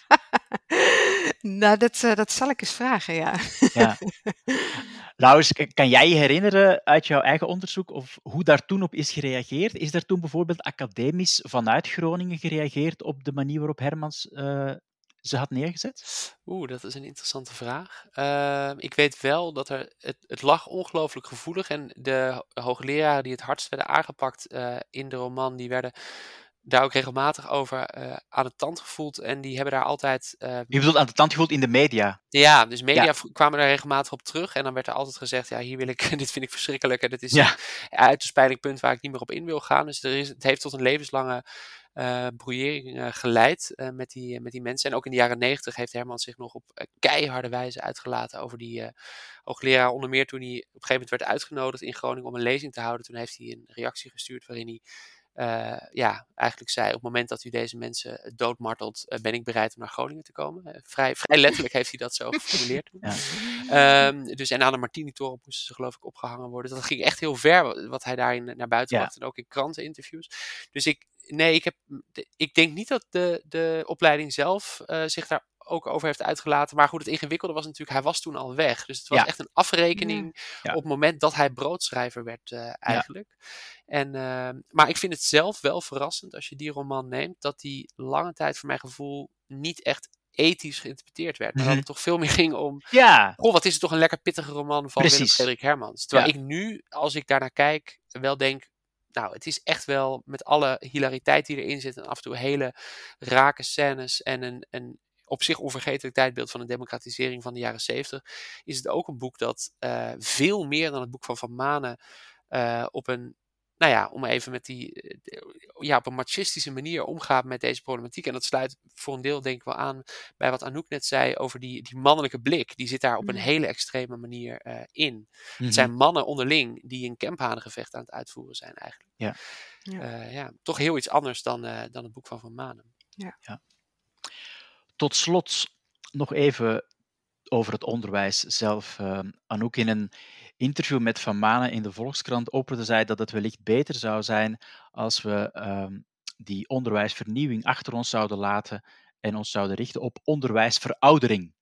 Nou, dat zal ik eens vragen, ja. Ja. Laurens, kan jij je herinneren uit jouw eigen onderzoek of hoe daar toen op is gereageerd? Is er toen bijvoorbeeld academisch vanuit Groningen gereageerd op de manier waarop Hermans ze had neergezet? Dat is een interessante vraag. Ik weet wel dat het lag ongelooflijk gevoelig en de hoogleraren die het hardst werden aangepakt in de roman, die werden daar ook regelmatig over aan de tand gevoeld. En die hebben daar altijd... Je bedoelt aan de tand gevoeld in de media? Ja, dus media Ja. kwamen daar regelmatig op terug. En dan werd er altijd gezegd, ja, hier wil ik, dit vind ik verschrikkelijk. En dit is Ja. een uiterst pijnlijk punt waar ik niet meer op in wil gaan. Dus het heeft tot een levenslange brouillering geleid met die mensen. En ook in de jaren 90 heeft Herman zich nog op keiharde wijze uitgelaten over die hoogleraar. Onder meer toen hij op een gegeven moment werd uitgenodigd in Groningen om een lezing te houden. Toen heeft hij een reactie gestuurd waarin hij eigenlijk zei, op het moment dat u deze mensen doodmartelt, ben ik bereid om naar Groningen te komen. Vrij letterlijk heeft hij dat zo geformuleerd. Ja. Dus en aan de Martini-toren moesten ze geloof ik opgehangen worden. Dat ging echt heel ver wat hij daarin naar buiten bracht. En ook in kranteninterviews. Dus ik denk niet dat de opleiding zelf zich daar ook over heeft uitgelaten. Maar goed, het ingewikkelde was natuurlijk, hij was toen al weg. Dus het was echt een afrekening op het moment dat hij broodschrijver werd eigenlijk. Maar ik vind het zelf wel verrassend als je die roman neemt, dat die lange tijd voor mijn gevoel niet echt ethisch geïnterpreteerd werd. Maar dat het toch veel meer ging om, wat is het toch een lekker pittige roman van Willem Frederik Hermans. Terwijl ik nu, als ik daarnaar kijk, wel denk, nou, het is echt wel met alle hilariteit die erin zit en af en toe hele rake scènes en een op zich onvergetelijk tijdbeeld van de democratisering van de jaren 70, is het ook een boek dat veel meer dan het boek van Van Manen op een, om even met op een machistische manier omgaat met deze problematiek. En dat sluit voor een deel denk ik wel aan bij wat Anouk net zei over die mannelijke blik. Die zit daar op een hele extreme manier in. Het zijn mannen onderling die een kemphanengevecht aan het uitvoeren zijn eigenlijk. Toch heel iets anders dan het boek van Van Manen. Ja. Tot slot nog even over het onderwijs zelf. Anouk, in een interview met Van Manen in de Volkskrant opperde zij dat het wellicht beter zou zijn als we die onderwijsvernieuwing achter ons zouden laten en ons zouden richten op onderwijsveroudering.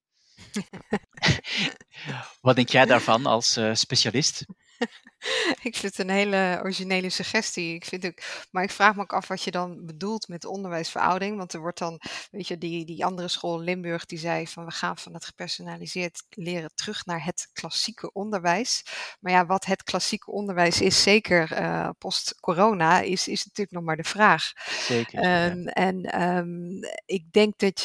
Wat denk jij daarvan als specialist? Ik vind het een hele originele suggestie. Maar ik vraag me ook af wat je dan bedoelt met onderwijsveroudering. Want er wordt dan, weet je, die andere school in Limburg die zei van we gaan van het gepersonaliseerd leren terug naar het klassieke onderwijs. Maar ja, wat het klassieke onderwijs is, zeker post-corona, is natuurlijk nog maar de vraag. Zeker. Ik denk dat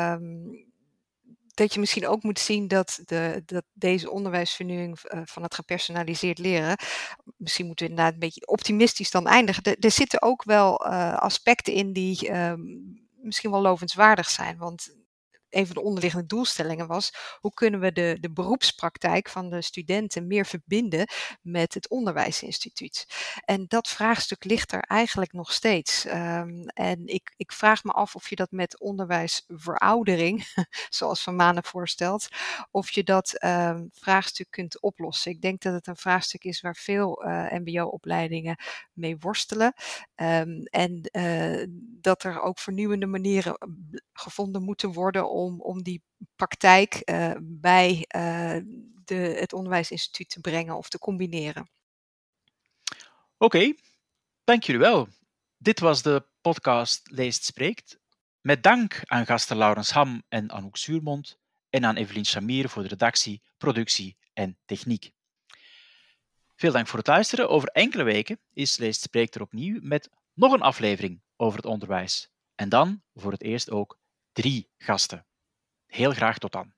je misschien ook moet zien dat deze onderwijsvernieuwing van het gepersonaliseerd leren, misschien moeten we inderdaad een beetje optimistisch dan eindigen. Er zitten ook wel aspecten in die misschien wel lovenswaardig zijn, want een van de onderliggende doelstellingen was, hoe kunnen we de beroepspraktijk van de studenten meer verbinden met het onderwijsinstituut? En dat vraagstuk ligt er eigenlijk nog steeds. En ik vraag me af of je dat met onderwijsveroudering, zoals Van Manen voorstelt, of je dat vraagstuk kunt oplossen. Ik denk dat het een vraagstuk is waar veel mbo-opleidingen mee worstelen. En dat er ook vernieuwende manieren gevonden moeten worden om die praktijk bij het onderwijsinstituut te brengen of te combineren. Oké, dank jullie wel. Dit was de podcast Leest Spreekt. Met dank aan gasten Laurens Ham en Anouk Zuurmond en aan Evelien Chamier voor de redactie, productie en techniek. Veel dank voor het luisteren. Over enkele weken is Leest Spreekt er opnieuw met nog een aflevering over het onderwijs. En dan voor het eerst ook 3 gasten. Heel graag tot dan.